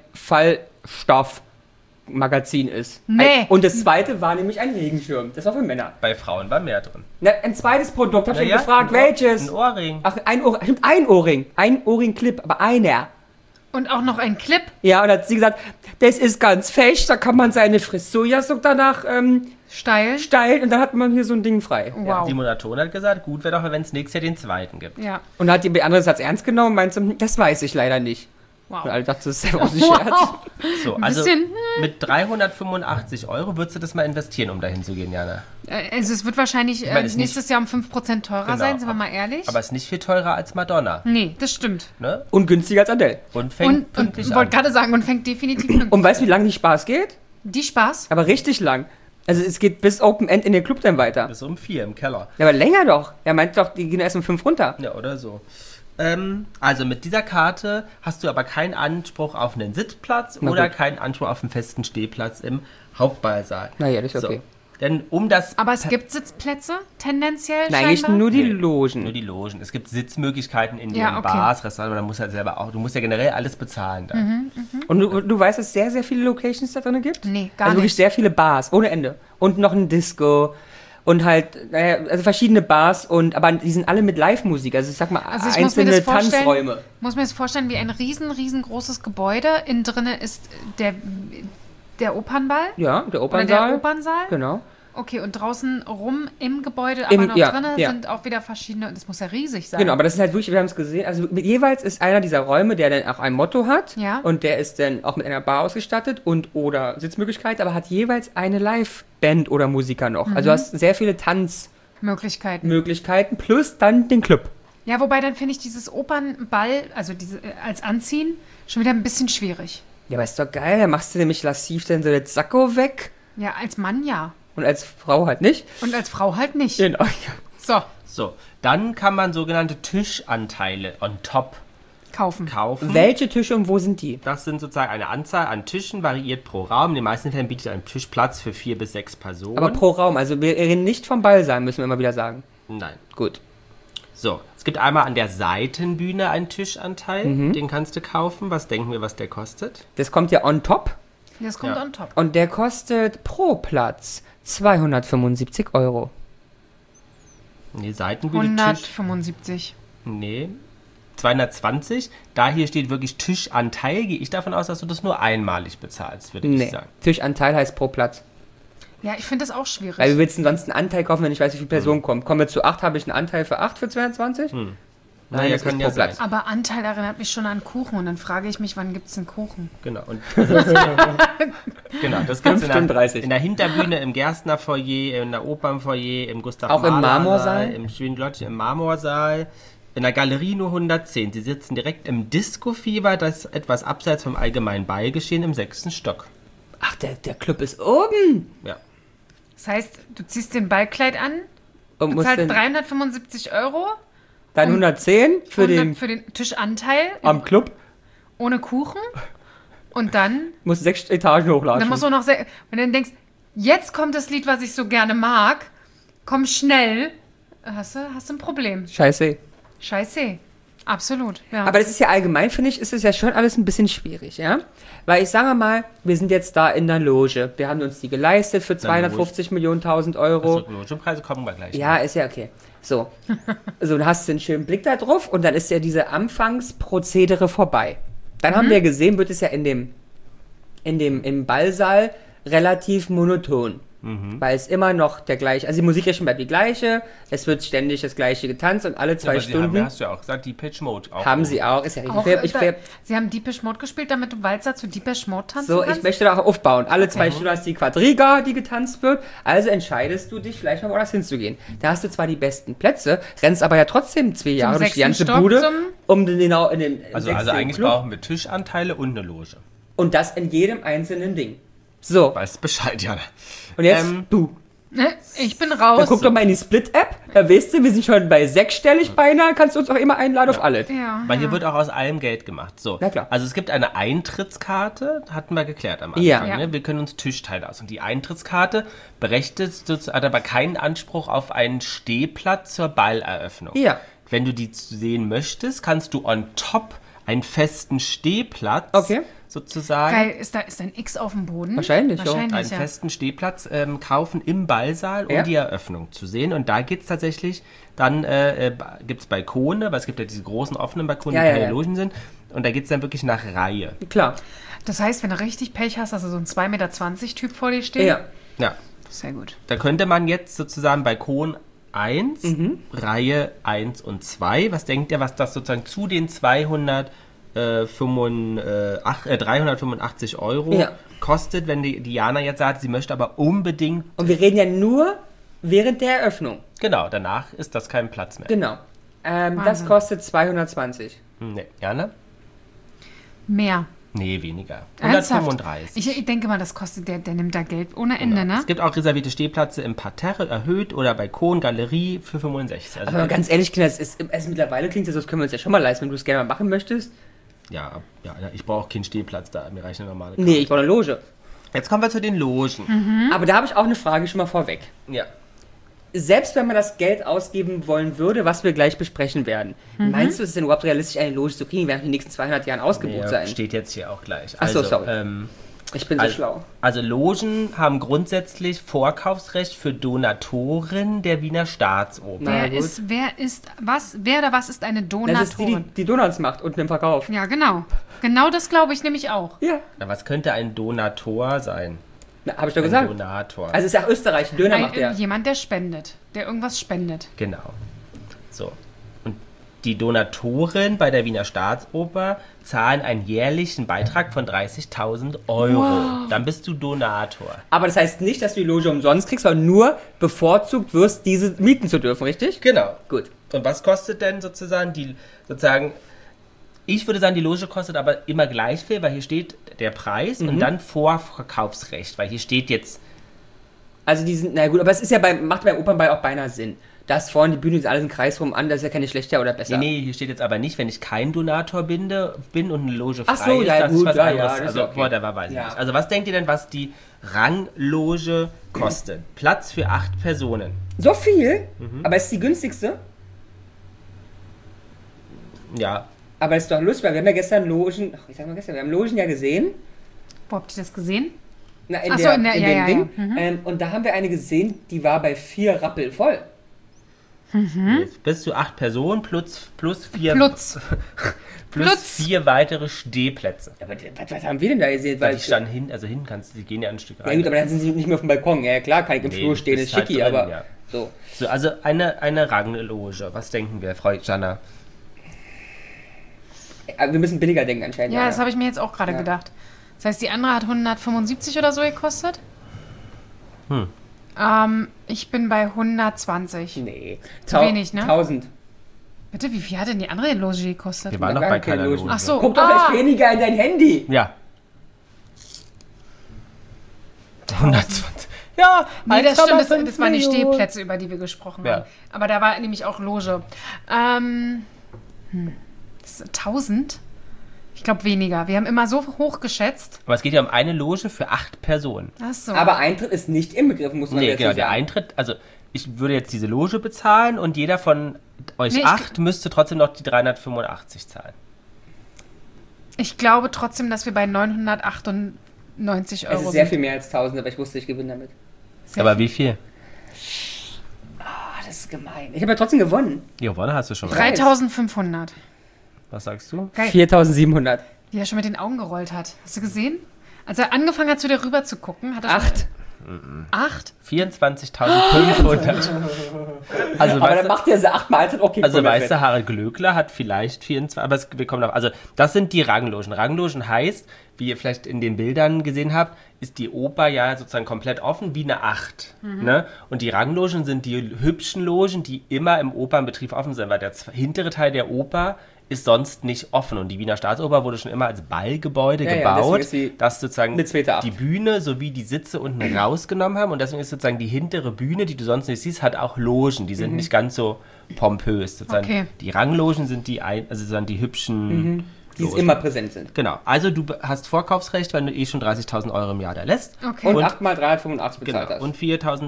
Fallstoffmagazin ist. Nee. Ein, und das zweite war nämlich ein Regenschirm. Das war für Männer. Bei Frauen war mehr drin. Na, ein zweites Produkt, hab ich Na ihn ja, gefragt, ein Ohr- welches? Ein Ohrring. Ach, ein Ohrring. Stimmt, ein Ohrring. Ein Ohrring-Clip, aber einer. Und auch noch ein Clip. Ja, und dann hat sie gesagt, das ist ganz fest, da kann man seine Frisur ja so danach ähm, Steil. steilen und dann hat man hier so ein Ding frei. Ja, Wow. die Moderatorin hat gesagt, gut wäre doch, wenn es nächstes Jahr den zweiten gibt. Ja. Und dann hat die andere Satz ernst genommen und meinte, so, hm, das weiß ich leider nicht. Wow. Und alle dachten, das ist ja auch ein Scherz. Wow. So, Ein also bisschen. mit dreihundertfünfundachtzig Euro würdest du das mal investieren, um dahin zu gehen, Jana. Äh, Also es wird wahrscheinlich meine, äh, ist nächstes nicht- Jahr um fünf Prozent teurer Genau, sein, sind wir ab- mal ehrlich. Aber es ist nicht viel teurer als Madonna. Nee, das stimmt. Ne? Und günstiger als Adele. Und fängt Und, und pünktlich ich an. wollte gerade sagen, und fängt definitiv pünktlich. Und weißt du, wie lange die Spaß geht? Die Spaß? Aber richtig lang. Also es geht bis Open End in den Club dann weiter. Bis um vier im Keller. Ja, aber länger doch. Er meint doch, die gehen erst um fünf runter. Ja, oder so. Ähm, also mit dieser Karte hast du aber keinen Anspruch auf einen Sitzplatz Na oder gut. keinen Anspruch auf einen festen Stehplatz im Hauptballsaal. Naja, das ist okay. So. Denn um das... Aber es gibt Sitzplätze, tendenziell Nein, eigentlich scheinbar. nur die Nee. Logen. Nur die Logen. Es gibt Sitzmöglichkeiten in den Ja, okay. Bars, Restaurants, aber da musst du halt selber auch... Du musst ja generell alles bezahlen da. Und du, du weißt, dass es sehr, sehr viele Locations da drin gibt? Nee, gar Also wirklich nicht. sehr viele Bars, ohne Ende. Und noch ein Disco. Und halt, naja, also verschiedene Bars. Und aber die sind alle mit Live-Musik. Also ich sag mal, Also ich muss mir einzelne das vorstellen, Tanzräume. muss mir das vorstellen wie ein riesen, riesengroßes Gebäude. Innen drinne ist der, der Opernball. Ja, der Oder der Opernsaal. Opernsaal. Genau. Okay, und draußen rum im Gebäude, aber Im- noch ja, drinnen ja. sind auch wieder verschiedene, das muss ja riesig sein. Genau, aber das ist halt wirklich, wir haben es gesehen, also mit, jeweils ist einer dieser Räume, der dann auch ein Motto hat Ja. und der ist dann auch mit einer Bar ausgestattet und oder Sitzmöglichkeit, aber hat jeweils eine Live-Band oder Musiker noch. Mhm. Also du hast sehr viele Tanzmöglichkeiten Möglichkeiten. plus dann den Club. Ja, wobei dann finde ich dieses Opernball, also diese äh, als Anziehen, schon wieder ein bisschen schwierig. Ja, aber ist doch geil, da machst du nämlich lassiv dann so das Sakko weg Ja, als Mann ja. und als Frau halt nicht. Und als Frau halt nicht. Genau. So, So, dann kann man sogenannte Tischanteile on top kaufen. kaufen. Welche Tische und wo sind die? Das sind sozusagen eine Anzahl an Tischen, variiert pro Raum. In den meisten Fällen bietet ein Tisch Platz für vier bis sechs Personen. Aber pro Raum, also wir reden nicht vom Ballsaal, müssen wir immer wieder sagen. Nein. Gut. So, es gibt einmal an der Seitenbühne einen Tischanteil. Mhm. Den kannst du kaufen. Was denken wir, was der kostet? Das kommt ja on top Das kommt Ja. on top. und der kostet pro Platz zweihundertfünfundsiebzig Euro. Nee, Seitenbühne Tisch. hundertfünfundsiebzig. Nee. zweihundertzwanzig. Da hier steht wirklich Tischanteil, gehe ich davon aus, dass du das nur einmalig bezahlst, würde ich Nee, sagen. Tischanteil heißt pro Platz. Ja, ich finde das auch schwierig. Weil wie willst du denn sonst einen Anteil kaufen, wenn ich weiß, wie viele Personen kommen? Kommen wir zu acht, habe ich einen Anteil für acht für zweiundzwanzig? Hm. Nein, Naja, das kann ist ja pro Platz. sein. Aber Anteil erinnert mich schon an Kuchen und dann frage ich mich, wann gibt es einen Kuchen? Genau. Und das ist, genau, das gibt's in der, fünfunddreißig. in der Hinterbühne, im Gerstner Foyer, in der Opernfoyer, im Gustav Auch im Mahler Marmorsaal? Saal, im Schwindlotti, im Marmorsaal, in der Galerie nur hundertzehn. Sie sitzen direkt im Disco-Fieber, das etwas abseits vom allgemeinen Ballgeschehen im sechsten Stock. Ach, der, der Club ist oben. Ja. Das heißt, du ziehst den Ballkleid an, Und musst bezahlst dann, dreihundertfünfundsiebzig Euro dann hundertzehn für hundert den für den Tischanteil am Club. ohne Kuchen und dann, Musst sechs Etagen hochladen. dann musst du noch, sehr, wenn du dann denkst, jetzt kommt das Lied, was ich so gerne mag, komm schnell, hast du, hast du ein Problem. Scheiße. Scheiße. Absolut, ja. Aber das ist ja allgemein, finde ich, ist es ja schon alles ein bisschen schwierig, ja? Weil ich sage mal, wir sind jetzt da in der Loge. Wir haben uns die geleistet für zweihundertfünfzig Millionen tausend Euro. Also, Logenpreise kommen wir gleich. Ja, ist ja okay. So. So, dann hast du einen schönen Blick da drauf und dann ist ja diese Anfangsprozedere vorbei. Dann haben wir gesehen, wird es ja in dem, in dem, im Ballsaal relativ monoton. Weil es immer noch der gleiche, also die Musikrichtung bleibt die gleiche, es wird ständig das gleiche getanzt und alle zwei Aber sie Stunden haben, hast du ja auch gesagt, die Pitch Mode auch. haben oben. sie auch, ist ja richtig. auch, Ich wär, ich da, wär, Sie haben Deepish Mode gespielt, damit du Walzer zu Deepish Mode tanzen so, ich kannst? möchte da auch aufbauen. Alle zwei Stunden hast du die Quadriga, die getanzt wird, also entscheidest du dich, vielleicht mal woanders hinzugehen. Da hast du zwar die besten Plätze, rennst aber ja trotzdem zwei Jahre durch die sechsten ganze Stock Bude, zum- um den, genau in den Also, also sechsten eigentlich Club. brauchen wir Tischanteile und eine Loge. Und das in jedem einzelnen Ding. So, Weißt Bescheid, Jana. und jetzt Ähm, du. Ne? Ich bin Dann raus. guck doch mal in die Split-App, da weißt du, wir sind schon bei sechsstellig beinahe, kannst du uns auch immer einladen auf alles. Ja, Weil hier ja. wird auch aus allem Geld gemacht. So. Na klar. Also es gibt eine Eintrittskarte, hatten wir geklärt am Anfang. Ja. Ja. Ne? Wir können uns Tischteile aus. Und die Eintrittskarte berechtigt, sozusagen- hat aber keinen Anspruch auf einen Stehplatz zur Balleröffnung. Ja. Wenn du die sehen möchtest, kannst du on top einen festen Stehplatz Okay. sozusagen. Geil, ist da, ist da ein X auf dem Boden? Wahrscheinlich, ja. Wahrscheinlich, einen ja. festen Stehplatz ähm, kaufen im Ballsaal, um Ja. die Eröffnung zu sehen. Und da geht es tatsächlich, dann äh, äh, gibt es Balkone, weil es gibt ja diese großen offenen Balkone, Ja, die ja, keine ja. Logen sind. Und da geht es dann wirklich nach Reihe. Klar. Das heißt, wenn du richtig Pech hast, also so ein zwei Meter zwanzig Typ vor dir steht, Ja. Ja, sehr gut. da könnte man jetzt sozusagen Balkon eins, Mhm. Reihe eins und zwei, was denkt ihr, was das sozusagen zu den zweihundert äh, fünfund, äh, ach, äh, dreihundertfünfundachtzig Euro Ja. kostet, wenn die Diana jetzt sagt, sie möchte aber unbedingt... Und wir reden ja nur während der Eröffnung. Genau, danach ist das kein Platz mehr. Genau. Ähm, das Wahnsinn. kostet zweihundertzwanzig. Hm, Nee, Jana? Mehr. Nee, weniger. Ernsthaft? hundertfünfunddreißig. Ich, ich denke mal, das kostet, der, der nimmt da Geld ohne Ende, Genau. ne? Es gibt auch reservierte Stehplätze im Parterre erhöht oder Balkon, Galerie für fünfundsechzig. Also, Aber ganz ehrlich, Kinder, es ist, es mittlerweile klingt es, das können wir uns ja schon mal leisten, wenn du es gerne mal machen möchtest. ja, ja, ja, ich brauche keinen Stehplatz da, mir reicht eine normale Karte. Nee, ich brauche eine Loge. Jetzt kommen wir zu den Logen. Mhm. Aber da habe ich auch eine Frage schon mal vorweg. Ja. Selbst wenn man das Geld ausgeben wollen würde, was wir gleich besprechen werden, Mhm. meinst du, es ist denn überhaupt realistisch, eine Loge zu kriegen? Wir werden in den nächsten zweihundert Jahren ausgebucht Nee, sein. steht jetzt hier auch gleich. Ach so, Also, sorry. Ähm, Ich bin so also, schlau. also Logen haben grundsätzlich Vorkaufsrecht für Donatoren der Wiener Staatsoper. Na Wer gut. ist, wer ist, was, wer oder was ist eine Das ist die, die, Donatorin? die Donuts macht unten im Verkauf. Ja, genau. Genau das glaube ich nämlich auch. Ja, Na, was könnte ein Donator sein? habe ich doch Ein gesagt. Donator. Also es ist ja Österreich, Döner Ein, macht der. jemand, der spendet. Der irgendwas spendet. Genau. So. Und die Donatoren bei der Wiener Staatsoper zahlen einen jährlichen Beitrag von dreißigtausend Euro. Dann bist du Donator. Aber das heißt nicht, dass du die Loge umsonst kriegst, sondern nur bevorzugt wirst, diese mieten zu dürfen, richtig? Genau. Gut. Und was kostet denn sozusagen die, sozusagen, ich würde sagen, die Loge kostet aber immer gleich viel, weil hier steht der Preis Mhm. und dann Vorverkaufsrecht, weil hier steht jetzt, Also die sind, na gut, aber es ist ja beim, macht beim Opernball auch beinahe Sinn. Das vorne die Bühne ist alles im Kreis rum an, das ist ja keine schlechter oder besser. nee, nee, hier steht jetzt aber nicht, wenn ich kein Donator binde, bin und eine Loge frei Ach so, ist, ja, das gut, ist was ja, anderes. ja, das ist also, okay. whatever, weiß Ja. ich nicht. Also, was denkt ihr denn, was die Rangloge kostet? Platz für acht Personen. So viel? Mhm. Aber es ist die günstigste? Ja, Aber es ist doch lustig, weil wir haben ja gestern Logen, ach, ich sag mal gestern, wir haben Logen ja gesehen. Wo habt ihr das gesehen? Na, in, Ach so, der, in der- in ja, dem ja, Ding. ja. Mhm. Ähm, und da haben wir eine gesehen, die war bei vier Rappel voll. bis zu acht Personen plus, plus vier Plutz. plus Plutz. vier weitere Stehplätze. Aber was, was haben wir denn da gesehen? Weil Weil, die standen hin, also hinten kannst du, die gehen ja ein Stück ja rein. gut, aber dann sind sie nicht mehr auf dem Balkon. Ja klar, kann ich im Nee, Flur stehen, ist ist halt schicki, drin, aber ja. so. So, also eine, eine Rangloge. Was denken wir, Frau Jana? Aber wir müssen billiger denken anscheinend. Ja, das habe ich mir jetzt auch gerade Ja. gedacht. Das heißt, die andere hat hundertfünfundsiebzig oder so gekostet. Hm. Ähm, ich bin bei hundertzwanzig. Nee. Zu wenig, ne? tausend. Bitte, wie viel hat denn die andere Loge gekostet? Wir waren Da noch bei waren keine keiner Logen. Loge. Ach so. Guck doch Ah. vielleicht weniger in dein Handy. Ja. hundertzwanzig. Ja, Nee, das stimmt, das, 1,5 das waren die Millionen. Stehplätze, über die wir gesprochen Ja. haben. Aber da war nämlich auch Loge. Ähm, hm, das ist tausend? Ich glaube weniger. Wir haben immer so hoch geschätzt. Aber es geht ja um eine Loge für acht Personen. Ach so. Aber Eintritt ist nicht inbegriffen, muss man Nee, dazu genau, der sagen. Eintritt, also ich würde jetzt diese Loge bezahlen und jeder von euch Nee, ich- acht müsste trotzdem noch die dreihundertfünfundachtzig zahlen. ich glaube trotzdem, dass wir bei neunhundertachtundneunzig Es Euro ist sehr sind. viel mehr als tausend, aber ich wusste, ich gewinne damit. Sehr Aber viel. wie viel? Ah, das ist gemein. Ich habe ja trotzdem gewonnen. Giovanna, hast du schon recht. dreitausendfünfhundert. Was sagst du? Geil. viertausendsiebenhundert. Wie er schon mit den Augen gerollt hat. Hast du gesehen? Als er angefangen hat, zu dir rüber zu gucken, hat er Acht. schon... Acht? vierundzwanzigtausendfünfhundert. Also, Aber weißt dann du, macht der sie achtmal Eintritt. Okay, also komm, weißt wir du, Harald Glöckler hat vielleicht vierundzwanzig, aber es, wir kommen noch, also das sind die Ranglogen. Ranglogen heißt, wie ihr vielleicht in den Bildern gesehen habt, ist die Oper ja sozusagen komplett offen, wie eine Acht. Ne? Und die Ranglogen sind die hübschen Logen, die immer im Opernbetrieb offen sind, weil der z- hintere Teil der Oper ist sonst nicht offen. Und die Wiener Staatsoper wurde schon immer als Ballgebäude Ja, ja, gebaut, deswegen ist sie dass sozusagen eine zweite Acht. die Bühne sowie die Sitze unten rausgenommen haben. Und deswegen ist sozusagen die hintere Bühne, die du sonst nicht siehst, hat auch Logen. Die Mhm. sind nicht ganz so pompös. Sozusagen. Okay. Die Ranglogen sind die, ein, also sozusagen die hübschen Die es Logen. immer präsent sind. Genau. Also du be- hast Vorkaufsrecht, wenn du eh schon dreißigtausend Euro im Jahr da lässt. Okay. Und, Und- acht mal dreihundertfünfundachtzig Genau. bezahlt hast. Und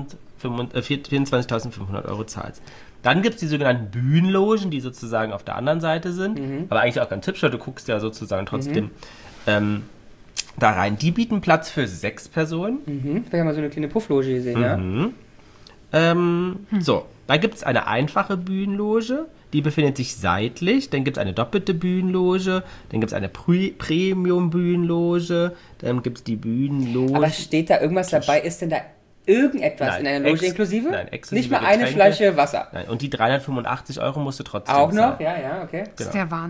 vierundzwanzigtausendfünfhundert Euro zahlst. Dann gibt es die sogenannten Bühnenlogen, die sozusagen auf der anderen Seite sind. Mhm. Aber eigentlich auch ganz hübsch, weil du guckst ja sozusagen trotzdem ähm, da rein. Die bieten Platz für sechs Personen. Mhm. Wir haben mal so eine kleine Puffloge gesehen, ja? Ähm, So, da gibt es eine einfache Bühnenloge, die befindet sich seitlich. Dann gibt es eine doppelte Bühnenloge, dann gibt es eine Pre- Premium-Bühnenloge, dann gibt es die Bühnenloge. Aber steht da irgendwas dabei? Ist denn da irgendetwas Nein, in einer Loge ex- inklusive? nein, exklusive Nicht mal eine Getränke. Flasche Wasser. Nein, und die dreihundertfünfundachtzig Euro musst du trotzdem Auch zahlen. noch? Ja, ja, okay. Das ist der Wahnsinn.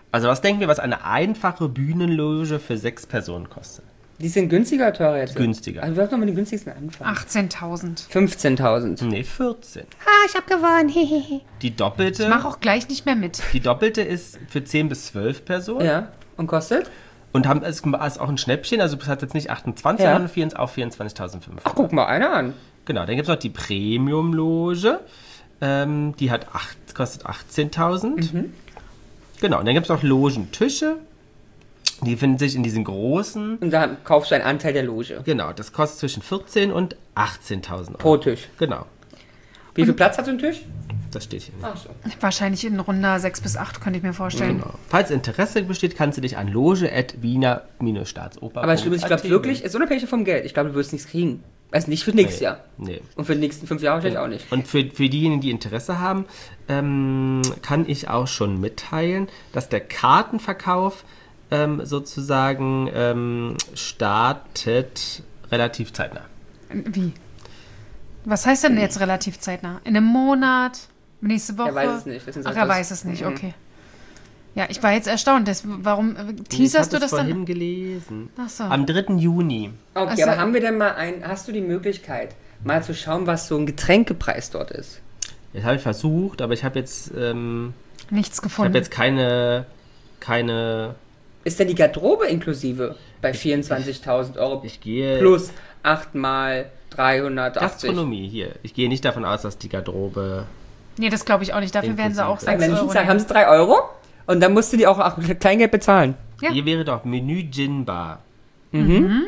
Also was denken wir, was eine einfache Bühnenloge für sechs Personen kostet? Die sind günstiger oder teurer jetzt? Günstiger. Also wir sollten mal mit den günstigsten anfangen. achtzehntausend. fünfzehntausend. Nee, vierzehn. Ah, ich hab gewonnen. Hehehe. Die doppelte, Ich mache auch gleich nicht mehr mit. die doppelte ist für zehn bis zwölf Personen. Ja. Und kostet? Und haben, es ist auch ein Schnäppchen, also es hat jetzt nicht achtundzwanzig, Ja. sondern vierundzwanzig, auch vierundzwanzigtausendfünfhundert. Ach, guck mal einer an. Genau, dann gibt es noch die Premium-Loge. Ähm, die hat acht, kostet achtzehntausend. Mhm. Genau, und dann gibt es noch Logentische. Die finden sich in diesen großen. Und da kaufst du einen Anteil der Loge. Genau, das kostet zwischen vierzehntausend und achtzehntausend Pro Euro. Tisch. Genau, Wie viel Platz hat so ein Tisch? das steht hier. Ach so. Wahrscheinlich in Runder sechs bis acht, könnte ich mir vorstellen. Genau. Falls Interesse besteht, kannst du dich an loge at wiener-staatsoper. Aber stimmt, ich glaube wirklich, ist unabhängig vom Geld. Ich glaube, du wirst nichts kriegen. Also nicht für nächstes Jahr. Nee. Und für die nächsten fünf Jahre wahrscheinlich auch nicht. Und für, für diejenigen, die Interesse haben, ähm, kann ich auch schon mitteilen, dass der Kartenverkauf ähm, sozusagen ähm, startet relativ zeitnah. Wie? Was heißt denn jetzt relativ zeitnah? In einem Monat? Nächste Woche? Er weiß es nicht. deswegen Ach, sagt er das- weiß es nicht, Mhm. okay. Ja, ich war jetzt erstaunt. Das, warum äh, ich teaserst habe du das vorhin dann? gelesen. Ach so. Am dritten Juni. Okay, Also- aber haben wir denn mal ein, hast du die Möglichkeit, mal zu schauen, was so ein Getränkepreis dort ist? Das habe ich versucht, aber ich habe jetzt, ähm, Nichts ich gefunden. habe jetzt keine, keine, Ist denn die Garderobe inklusive bei vierundzwanzigtausend Euro ich gehe, plus acht mal dreihundertachtzig? Gastronomie hier. Ich gehe nicht davon aus, dass die Garderobe, Nee, das glaube ich auch nicht. Dafür werden sie auch Inklusive. Wenn sechs ich Euro nicht sage, nehmen. haben sie drei Euro und dann musst du die auch ach, Kleingeld bezahlen. Ja. hier wäre doch Menü Gin Bar. Mhm.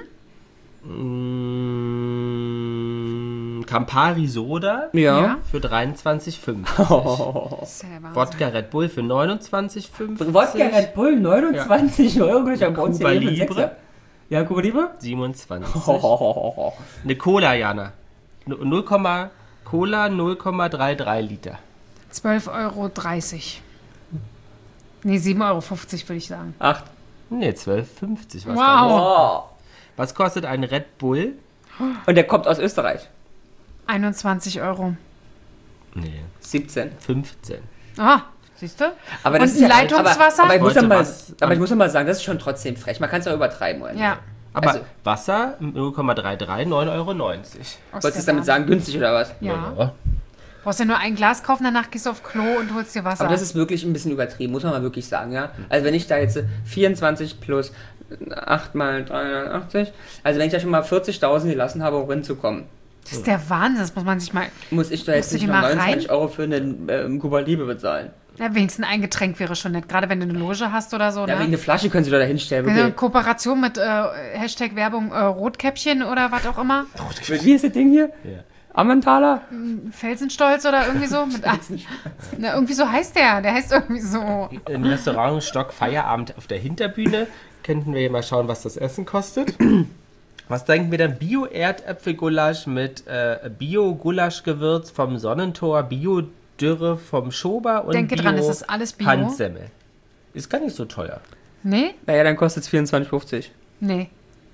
Mm, Campari Soda Ja. Ja. für dreiundzwanzig Komma fünfzig. Oh. Das ist ja der Wahnsinn. Wodka Red Bull für neunundzwanzig Komma fünfzig. Wodka Red Bull, neunundzwanzig Euro. Ich habe bei uns Cuba hier für Libre. Sechser. Ja, Cuba Libre? siebenundzwanzig. Oh. Eine Cola, Jana. null, Cola null Komma dreiunddreißig Liter. zwölf Euro dreißig. Nee, sieben Euro fünfzig würde ich sagen. Acht. Nee, zwölf Komma fünfzig. Was, Wow. Oh. was kostet ein Red Bull? Und der kommt aus Österreich. einundzwanzig Euro. Nee, siebzehn. fünfzehn. Ah, siehst du? Aber Und das ist ja, Leitungswasser? Aber, aber, ich muss Wollte ja mal, was- aber ich muss ja mal sagen, das ist schon trotzdem frech. Man kann es auch übertreiben. Oder? Ja. Aber Also- Wasser null Komma dreiunddreißig, neun Euro neunzig. Aus Wolltest du der damit sagen, günstig oder was? Ja. Ja. Brauchst ja nur ein Glas kaufen, danach gehst du auf Klo und holst dir Wasser. Aber das ist wirklich ein bisschen übertrieben, muss man mal wirklich sagen, ja. Also wenn ich da jetzt vierundzwanzig plus acht mal dreihundertachtzig, also wenn ich da schon mal vierzigtausend gelassen habe, um hinzukommen, das ist der Wahnsinn, das muss man sich mal... muss ich da jetzt Musst du nicht die noch mal neunundzwanzig rein? Euro für einen ähm, Cuba Libre bezahlen. Ja, wenigstens ein Getränk wäre schon nett, gerade wenn du eine Loge hast oder so. Ja, wegen Ne? eine Flasche können sie doch da hinstellen, Eine wirklich. Kooperation mit äh, Hashtag Werbung äh, Rotkäppchen oder was auch immer. Wie ist das Ding hier? Ja. Ammenthaler? Felsenstolz oder irgendwie so. Mit, na, irgendwie so heißt der. Der heißt irgendwie so. Im Restaurant Stock Feierabend auf der Hinterbühne. Könnten wir mal schauen, was das Essen kostet. Was denken wir dann? Bio-Erdäpfelgulasch mit äh, Bio-Gulaschgewürz vom Sonnentor, Bio-Dürre vom Schober und Denke Bio dran, es ist alles Bio. Handsemmel. Ist gar nicht so teuer. Nee? Naja, dann kostet es vierundzwanzig fünfzig. Nee.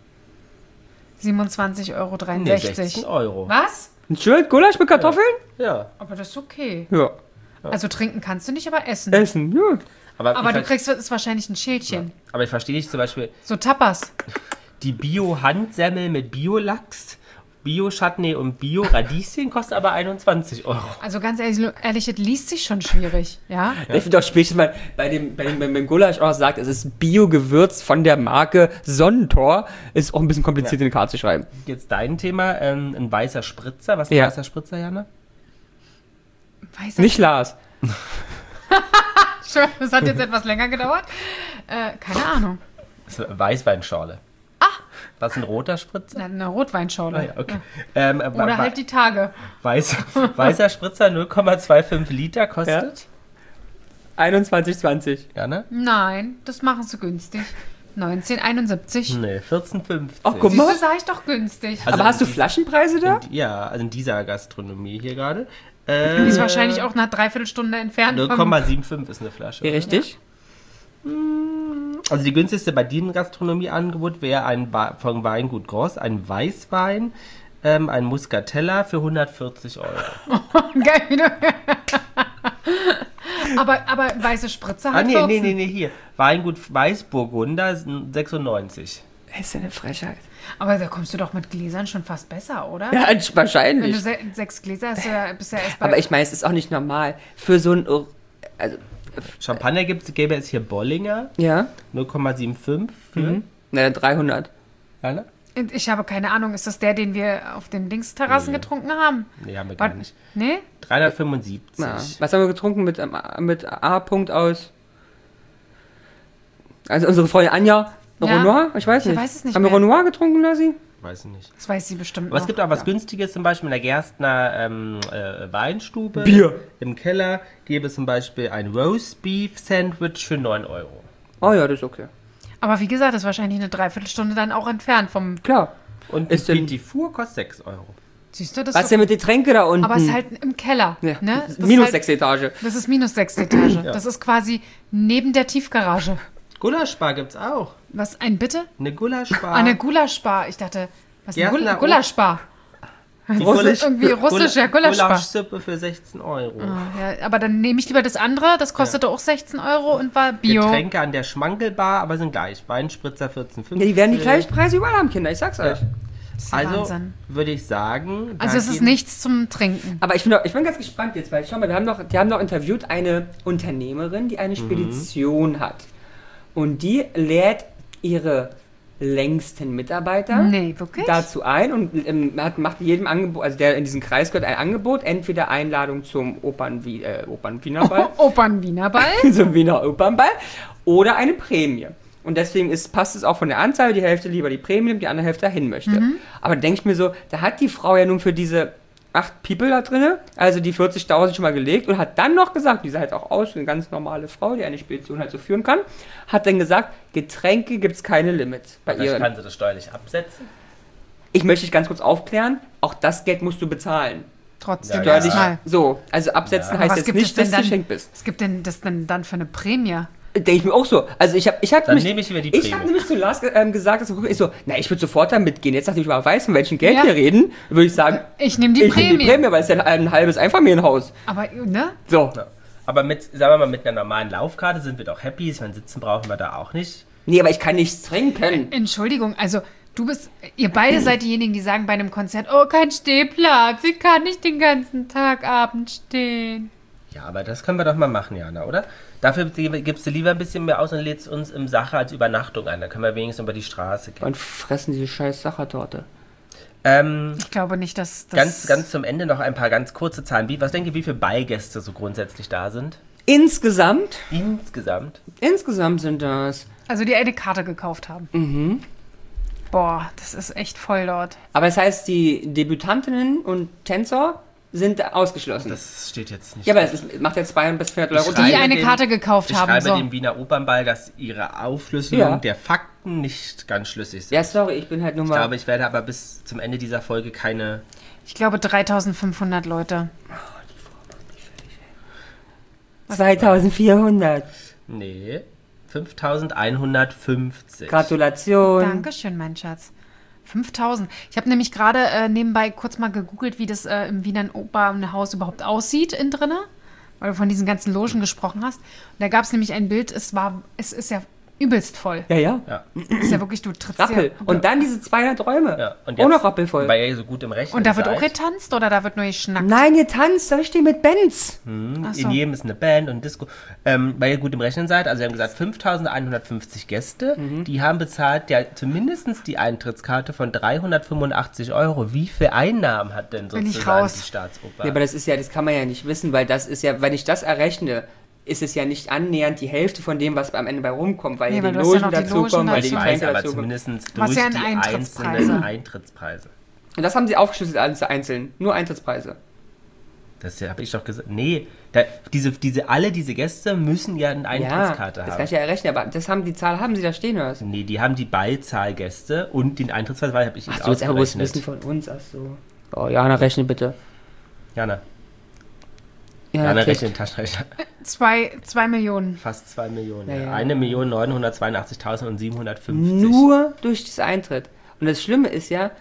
siebenundzwanzig Euro Nee, dreiundsechzig. sechzehn Euro. Was? Ein Schild Gulasch mit Kartoffeln? Ja. Aber das ist okay. Ja. Also trinken kannst du nicht, aber essen. Essen, gut. Aber, Aber ich, du ver- kriegst, das ist wahrscheinlich ein Schälchen. aber ich verstehe nicht zum Beispiel So Tapas. die Bio-Handsemmel mit Bio-Lachs, Bio-Chutney und Bio-Radieschen kostet aber einundzwanzig Euro. Also ganz ehrlich, ehrlich, es liest sich schon schwierig. Ja? Ich finde auch spätestens mal bei dem, bei dem, bei dem Gulasch auch sagt, es ist Bio-Gewürz von der Marke Sonnentor. Ist auch ein bisschen kompliziert in die Karte zu schreiben. Jetzt dein Thema, ähm, ein weißer Spritzer. Was ist ein Ja. weißer Spritzer, Jana? Weiß ich Nicht Lars. schon. Das hat jetzt etwas länger gedauert. Äh, keine Ahnung. Das ist eine Weißweinschorle. Ah! Was ist ein roter Spritzer? Na, eine Rotweinschorle. Ah, ja, okay. Ähm, äh, Oder wa- halt die Tage. Weiß, weißer Spritzer null Komma fünfundzwanzig Liter kostet. einundzwanzig zwanzig. Jana? Nein, das machen sie günstig. neunzehn einundsiebzig. Nee, vierzehn fünfzig. Ach, guck mal. Siehst du, sag ich doch günstig. Also Aber hast du in- Flaschenpreise da? in- Ja, also in dieser Gastronomie hier gerade. Die Äh, ist wahrscheinlich auch nach dreiviertel Stunde entfernt null vom... Komma fünfundsiebzig ist eine Flasche. Ja, richtig. Also die günstigste bei diesem Gastronomieangebot wäre ein Ba- von Weingut Gross, ein Weißwein, ähm, ein Muscatella für hundertvierzig Euro. Geil, wie du... Aber, aber weiße Spritze Ah, hat nee, vierzehn. nee, nee, nee, hier. Weingut Weißburgunder sechsundneunzig. Das ist ja eine Frechheit. Aber da kommst du doch mit Gläsern schon fast besser, oder? Ja, Wenn du wahrscheinlich. se sechs Gläser hast, du ja, bist du ja erst bei... Aber ich meine, es ist auch nicht normal. Für so ein... Also, Champagner gibt's, gäbe es hier Bollinger, ja? null Komma fünfundsiebzig für. Mhm. Na, dann dreihundert. Ja, ne? Ich habe keine Ahnung, ist das der, den wir auf den Dingsterrassen Nee. getrunken haben? Nee, haben wir War- gar nicht. Nee? dreihundertfünfundsiebzig. Na, was haben wir getrunken mit, ähm, mit A-Punkt aus? Also unsere Freundin Anja Ja. Renoir? Ich weiß Ich nicht. weiß es nicht Haben wir mehr. Renoir getrunken, Lassi? Weiß ich nicht. Das weiß sie bestimmt Aber es noch. gibt auch was Günstiges, zum Beispiel in der Gerstner ähm, äh, Weinstube. Bier. Im Keller gäbe es zum Beispiel ein Roast Beef Sandwich für neun Euro. Oh ja, das ist okay. Aber wie gesagt, das ist wahrscheinlich eine Dreiviertelstunde dann auch entfernt vom... Klar. Und Ist ein denn- Petit Four kostet sechs Euro. Siehst du, das Was ist denn mit den Tränke da unten? Aber es ist halt im Keller. ja. Ne? Das Minus ist halt, sechs Etage. Das ist minus sechs Etage. Das ist quasi neben der Tiefgarage. Gulaschbar gibt's auch. Was, ein Bitte? Eine Gulaschbar. Ah, eine Gulaschbar. Ich dachte, was ist Ja, eine Gul na, Gulaschbar? Die Russisch, irgendwie russisch, ja, Gulaschbar. Gulaschsuppe für sechzehn Euro. Ah, ja, aber dann nehme ich lieber das andere. Das kostete auch sechzehn Euro und war Bio. Getränke an der Schmankelbar, aber sind gleich. Weinspritzer vierzehn fünfzig. Ja, die werden die gleichen Preise überall haben, Kinder, ich sag's euch. Das ist ja Also Wahnsinn. würde ich sagen. Also da es ist gehen- nichts zum Trinken. Aber ich bin, doch, ich bin ganz gespannt jetzt, weil schau mal, wir haben noch, die haben noch interviewt eine Unternehmerin, die eine Spedition hat. Und die lädt ihre längsten Mitarbeiter Nee, wirklich? dazu ein und ähm, hat, macht jedem Angebot, also der in diesen Kreis gehört, ein Angebot, entweder Einladung zum Opern, äh, Opernwienerball, Opern-Wienerball? zum Wiener Opernball, oder eine Prämie. Und deswegen ist, passt es auch von der Anzahl, die Hälfte lieber die Prämie nimmt, die andere Hälfte dahin möchte. Aber da denke ich mir so, da hat die Frau ja nun für diese acht People da drinne, also die vierzigtausend schon mal gelegt und hat dann noch gesagt, die sah halt auch aus, eine ganz normale Frau, die eine Spedition halt so führen kann, hat dann gesagt, Getränke gibt es keine Limits bei Vielleicht ihr. kann sie das steuerlich absetzen. Ich möchte dich ganz kurz aufklären, auch das Geld musst du bezahlen. Trotzdem Ja, Steuerlich, erstmal. so, also absetzen Ja. heißt Was jetzt gibt nicht, es denn dass du dann? geschenkt bist. Was gibt denn das denn dann für eine Prämie? Denke ich mir auch so. Also ich habe ich hab Dann mich, nehme ich lieber die ich Prämie. habe nämlich zu Lars ge- ähm, gesagt, dass ich so, na, ich würde sofort da mitgehen. Jetzt, nachdem ich mal weiß, von welchem Geld Ja. wir reden, würde ich sagen, Ich nehme die ich nehme Prämie. die Prämie, weil es ist ja ein halbes Einfamilienhaus. Aber, ne? So. Ja. Aber mit, sagen wir mal, mit einer normalen Laufkarte sind wir doch happy. Ich meine, sitzen brauchen wir da auch nicht. Nee, aber ich kann nichts trinken. Entschuldigung, also du bist, ihr beide seid diejenigen, die sagen bei einem Konzert, oh, kein Stehplatz, ich kann nicht den ganzen Tag Abend stehen. Ja, aber das können wir doch mal machen, Jana, oder? Dafür gibst du lieber ein bisschen mehr aus und lädst uns im Sache als Übernachtung ein. Dann können wir wenigstens über die Straße gehen. Und fressen diese scheiß Sachertorte. Ähm, Ich glaube nicht, dass das... ganz, ganz zum Ende noch ein paar ganz kurze Zahlen. Wie, was denkt ihr, wie viele Beigäste so grundsätzlich da sind? Insgesamt, Insgesamt? insgesamt sind das. Also die eine Karte gekauft haben. Mhm. Boah, das ist echt voll dort. Aber das heißt, die Debütantinnen und Tänzer sind ausgeschlossen. Das steht jetzt nicht. ja, aber es ist, macht ja zweihundert bis vierhundert Euro. Ich schreibe Die eine dem- Karte gekauft Ich haben, schreibe so. dem Wiener Opernball, dass ihre Aufschlüsselung Ja. der Fakten nicht ganz schlüssig sind. Ja, sorry, ich bin halt nur Ich mal. glaube, ich werde aber bis zum Ende dieser Folge keine... Ich glaube dreitausendfünfhundert Leute. zweitausendvierhundert. Nee, fünftausendeinhundertfünfzig. Gratulation. Dankeschön, mein Schatz. fünftausend. Ich habe nämlich gerade äh, nebenbei kurz mal gegoogelt, wie das äh, im Wiener Opernhaus überhaupt aussieht innen drinne, weil du von diesen ganzen Logen gesprochen hast. Und da gab es nämlich ein Bild, es war, es ist ja übelst voll. Ja, ja. Ja, Es ist ja wirklich, du trittst Rappel. hier. Und dann diese zweihundert Räume. ja. Und Auch noch rappelvoll. Weil ihr so gut im Rechnen Und da wird seid. auch getanzt oder da wird nur geschnackt? Nein, ihr tanzt, da steht mit Bands. Ach so. In jedem ist eine Band und Disco. Ähm, weil ihr gut im Rechnen seid, also wir haben gesagt fünftausendeinhundertfünfzig Gäste, Mhm. die haben bezahlt ja zumindest die Eintrittskarte von dreihundertfünfundachtzig Euro. Wie viel Einnahmen hat denn Bin ich sozusagen raus. die Staatsoper? Ja, aber das ist ja, das kann man ja nicht wissen, weil das ist ja, wenn ich das errechne, ist es ja nicht annähernd die Hälfte von dem, was am Ende bei rumkommt, weil Nee, ja weil die du hast ja Logen noch die dazukommen, Logen weil die ich dazu. weiß, Getränke aber dazukommen. zumindest Was durch ja die ein Eintrittspreise. einzelnen Eintrittspreise. Und das haben sie aufgeschlüsselt alles einzeln. Nur Eintrittspreise. Das habe ich doch gesagt. Nee, da, diese, diese, alle diese Gäste müssen ja eine Eintrittskarte ja, das haben. kann ich ja errechnen, aber das haben die Zahl haben sie da stehen hörst. Nee, die haben die Ballzahl Gäste und den Eintrittspreis, weil habe ich jetzt Ach, du willst einfach bloß ausgerechnet. wissen von uns, ach so. Oh, Jana, rechne bitte. Jana, Ja, Jana okay. rechnet den Taschenrechner. Zwei, zwei Millionen. Fast zwei Millionen. Ja, Ja, ja. eine Million neunhundertzweiundachtzigtausendsiebenhundertfünfzig. Nur durch das Eintritt. Und das Schlimme ist ja,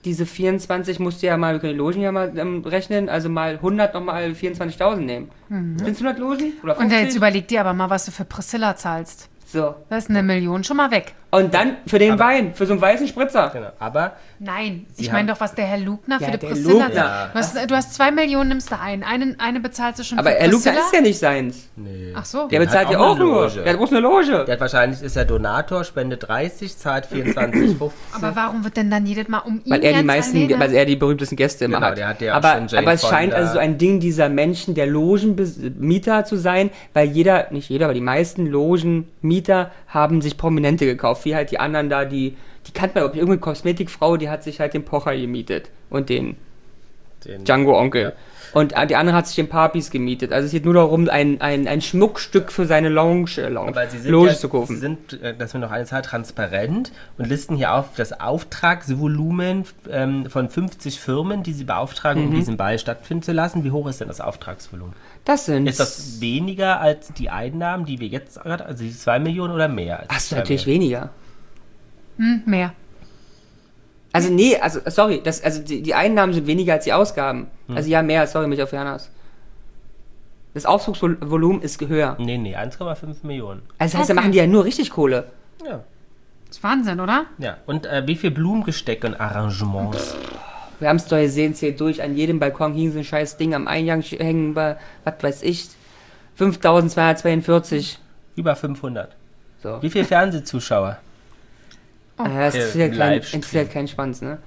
diese vierundzwanzig musst du ja mal, wir können die Logen ja mal ähm, rechnen, also mal hundert nochmal vierundzwanzigtausend nehmen. Mhm. Sind es hundert Logen? Oder Und jetzt überleg dir aber mal, was du für Priscilla zahlst. So. Da ist eine Million schon mal weg. Und dann für den Aber- Wein, für so einen weißen Spritzer. Genau. Aber Nein, Sie ich meine haben- doch, was der Herr Lugner Ja, für die der Priscilla Lugner. zahlt. Du hast, du hast zwei Millionen, nimmst du ein. Eine, eine bezahlst du schon Aber für Herr Lugner Priscilla. ist ja nicht seins. nee. Ach so. Der hat bezahlt ja auch auch eine nur. Loge. Der hat bloß eine Loge. Der hat wahrscheinlich, ist er Donator, spendet dreißig, zahlt vierundzwanzig, fünfzig. Aber warum wird denn dann jedes Mal um ihn Weil er die jetzt meisten, alleine? weil er die berühmtesten Gäste immer Genau, hat. der hat ja auch aber, schon Jane aber es scheint Fonda. also so ein Ding dieser Menschen, der Logenmieter zu sein, weil jeder, nicht jeder, aber die meisten Logenmieter haben sich Prominente gekauft, wie halt die anderen da, die, die kannte man, irgendeine Kosmetikfrau, die hat sich halt den Pocher gemietet und den Den- Django-Onkel. Ja. Und äh, die andere hat sich den Papis gemietet. Also es geht nur darum, ein, ein, ein Schmuckstück für seine Lounge, äh, Lounge Aber sie sind, Loge ja, zu kaufen. sie sind, äh, das wir noch eine Zahl, transparent und listen hier auf das Auftragsvolumen ähm, von fünfzig Firmen, die sie beauftragen, Mhm. um diesen Ball stattfinden zu lassen. Wie hoch ist denn das Auftragsvolumen? Das sind... Ist das weniger als die Einnahmen, die wir jetzt gerade, also die zwei Millionen oder mehr? Als Ach so, zwei natürlich Millionen? weniger. Hm, mehr. Also nee, also sorry, das, also die, die Einnahmen sind weniger als die Ausgaben. Hm. Also ja, mehr, sorry, mich auf Janas. Das Aufzugsvolumen ist höher. Nee, nee, eins Komma fünf Millionen. Also das heißt, da Okay. machen die ja nur richtig Kohle. Ja. Das ist Wahnsinn, oder? Ja, und äh, wie viel Blumengesteck und Arrangements? Wir haben es doch gesehen, zählt durch, an jedem Balkon hing so ein scheiß Ding am Eingang hängen bei, was weiß ich, fünftausendzweihundertzweiundvierzig. Über fünfhundert. So. Wie viele Fernsehzuschauer? Äh, das Äh, interessiert, kein, Livestream. interessiert keinen Schwanz, ne?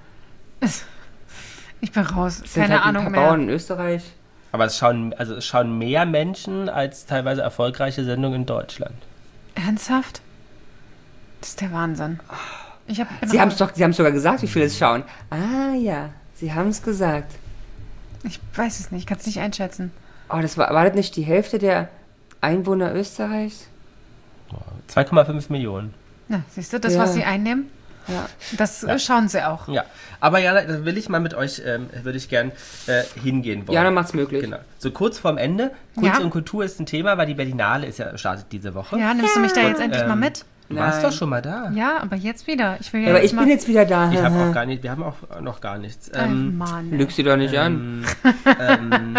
Ich bin raus. Es sind Keine halt ein Ahnung paar mehr. Bauern in Österreich. Aber es schauen, also es schauen mehr Menschen als teilweise erfolgreiche Sendungen in Deutschland. Ernsthaft? Das ist der Wahnsinn. Ich hab, bin Sie raus. haben es doch, Sie haben sogar gesagt, wie viele es schauen. Ah ja, Sie haben es gesagt. Ich weiß es nicht, ich kann es nicht einschätzen. Oh, das war, war das nicht die Hälfte der Einwohner Österreichs? zwei Komma fünf Millionen. Na, siehst du, das, Ja. was sie einnehmen, Ja. das äh, schauen sie auch. Ja, aber Jana, da will ich mal mit euch, ähm, würde ich gern äh, hingehen wollen. Jana macht's möglich. Genau. So kurz vorm Ende. Kunst Ja. und Kultur ist ein Thema, weil die Berlinale ist ja startet diese Woche. Ja, nimmst du mich da jetzt endlich mal Ähm, mit? Du warst Nein. doch schon mal da. Ja, aber jetzt wieder. Ich will ja, Ja, aber jetzt ich mal. bin jetzt wieder da. Ich habe auch gar nicht, wir haben auch noch gar nichts. Ach, Ähm, Mann. Lüg sie doch nicht an. ähm,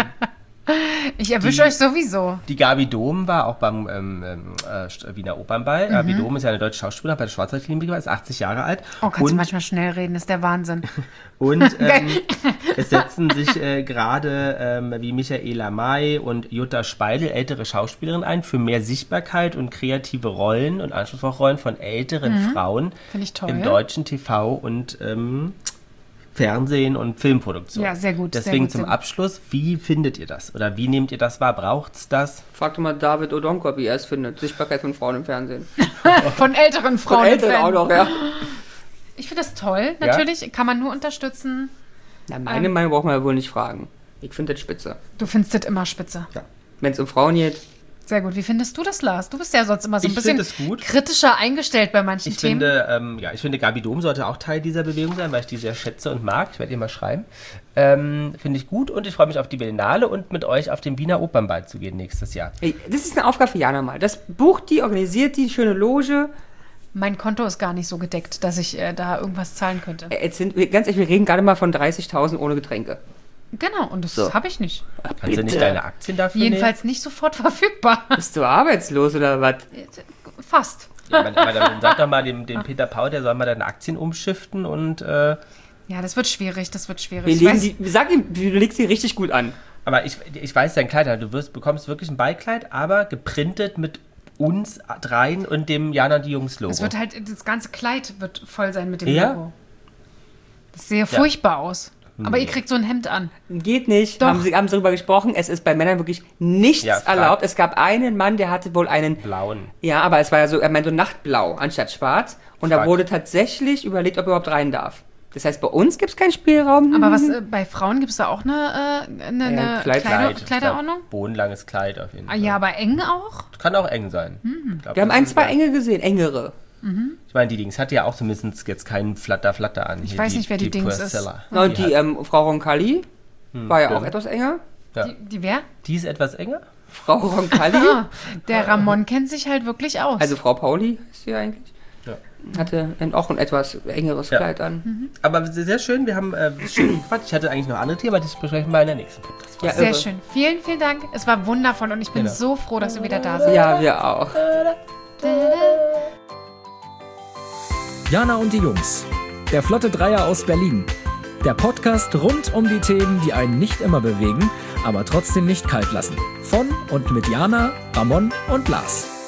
Ich erwische euch sowieso. die Gabi Dom war auch beim ähm, ähm, äh, Wiener Opernball. Mhm. Gabi Dom ist ja eine deutsche Schauspielerin, bei der Schwarzwaldklinik war, ist achtzig Jahre alt. Oh, kannst du und manchmal schnell reden, ist der Wahnsinn. Und ähm, es setzen sich äh, gerade ähm, wie Michaela May und Jutta Speidel ältere Schauspielerinnen ein für mehr Sichtbarkeit und kreative Rollen und anspruchsvolle Rollen von älteren Frauen Finde ich toll. im deutschen T V und ähm, Fernsehen und Filmproduktion. Ja, sehr gut, sehr Deswegen gut, zum sehr gut. Abschluss, wie findet ihr das? Oder wie nehmt ihr das wahr? Braucht's das? Frag doch mal David Odonkor, wie er es findet. Sichtbarkeit von Frauen im Fernsehen. Von älteren Frauen. Von im Älteren auch Fan. noch, ja. Ich finde das toll, Ja? natürlich. Kann man nur unterstützen. Na, meine Ähm. Meinung braucht man ja wohl nicht fragen. Ich finde das spitze. Du findest das immer spitze. Wenn es um Frauen geht, Sehr gut. Wie findest du das, Lars? Du bist ja sonst immer so ein Ich bisschen finde es gut. kritischer eingestellt bei manchen Ich Themen. finde, ähm, ja, ich finde, Gabi Dom sollte auch Teil dieser Bewegung sein, weil ich die sehr schätze und mag. Ich werde ihr mal schreiben. Ähm, finde ich gut und ich freue mich auf die Berlinale und mit euch auf den Wiener Opernball zu gehen nächstes Jahr. ey, das ist eine Aufgabe für Jana mal. Das bucht die, organisiert die, schöne Loge. Mein Konto ist gar nicht so gedeckt, dass ich äh, da irgendwas zahlen könnte. Ey, Jetzt sind, wir- ganz ehrlich, wir reden gerade mal von dreißigtausend ohne Getränke. Genau, und das So. habe ich nicht. Kannst du nicht deine Aktien dafür Jedenfalls nicht sofort verfügbar. Bist du arbeitslos oder was? Fast. nehmen? Ja, aber dann sag doch mal dem, dem Peter Paul, der soll mal deine Aktien umschiften und äh, Ja, das wird schwierig, das wird schwierig. Wir Ich legen weiß- die, sag ihm, du legst sie richtig gut an. aber ich, ich weiß dein Kleid, du wirst, bekommst wirklich ein Beikleid, aber geprintet mit uns dreien und dem Jana und die Jungs Logo. Es wird halt, das ganze Kleid wird voll sein mit dem Ja? Logo. Das sähe furchtbar aus. Aber ihr kriegt so ein Hemd an. Geht nicht. Doch. Haben sie haben sie darüber gesprochen. Es ist bei Männern wirklich nichts Ja, frag- erlaubt. Es gab einen Mann, der hatte wohl einen. blauen. Ja, aber es war ja so, er meinte so Nachtblau anstatt schwarz. Und da Frag. wurde tatsächlich überlegt, ob er überhaupt rein darf. Das heißt, bei uns gibt es keinen Spielraum. Aber was äh, bei Frauen gibt es da auch eine, äh, eine, eine Ja, Kleid- Kleider, Ich Kleiderordnung? glaub, bodenlanges Kleid auf jeden Ah, Fall. ja, aber eng auch? Kann auch eng sein. Ich glaub, Wir haben das ein, ist zwei egal. enge gesehen, engere. Ich meine, die Dings hat ja auch zumindest jetzt keinen Flatter-Flatter an. Ich Hier, weiß nicht, wer die Dings ist. Priscilla. Na, und die, hat- ähm, Frau Roncalli war ja auch stimmt. etwas enger. Ja. Die, die wer? Die ist etwas enger. Frau Roncalli, Ah, der Ramon kennt sich halt wirklich aus. also Frau Pauli ist sie eigentlich. Hatte ein, auch ein etwas engeres Ja. Kleid an. Mhm. Aber sehr, sehr schön, wir haben äh, schön gequatscht. Ich hatte eigentlich noch andere Themen, aber das besprechen wir in der nächsten Podcast. Ja, Sehr irre. schön. Vielen, vielen Dank. Es war wundervoll und ich bin Genau. so froh, dass wir wieder da sind. Ja, wir auch. Jana und die Jungs. Der Flotte Dreier aus Berlin. Der Podcast rund um die Themen, die einen nicht immer bewegen, aber trotzdem nicht kalt lassen. Von und mit Jana, Ramon und Lars.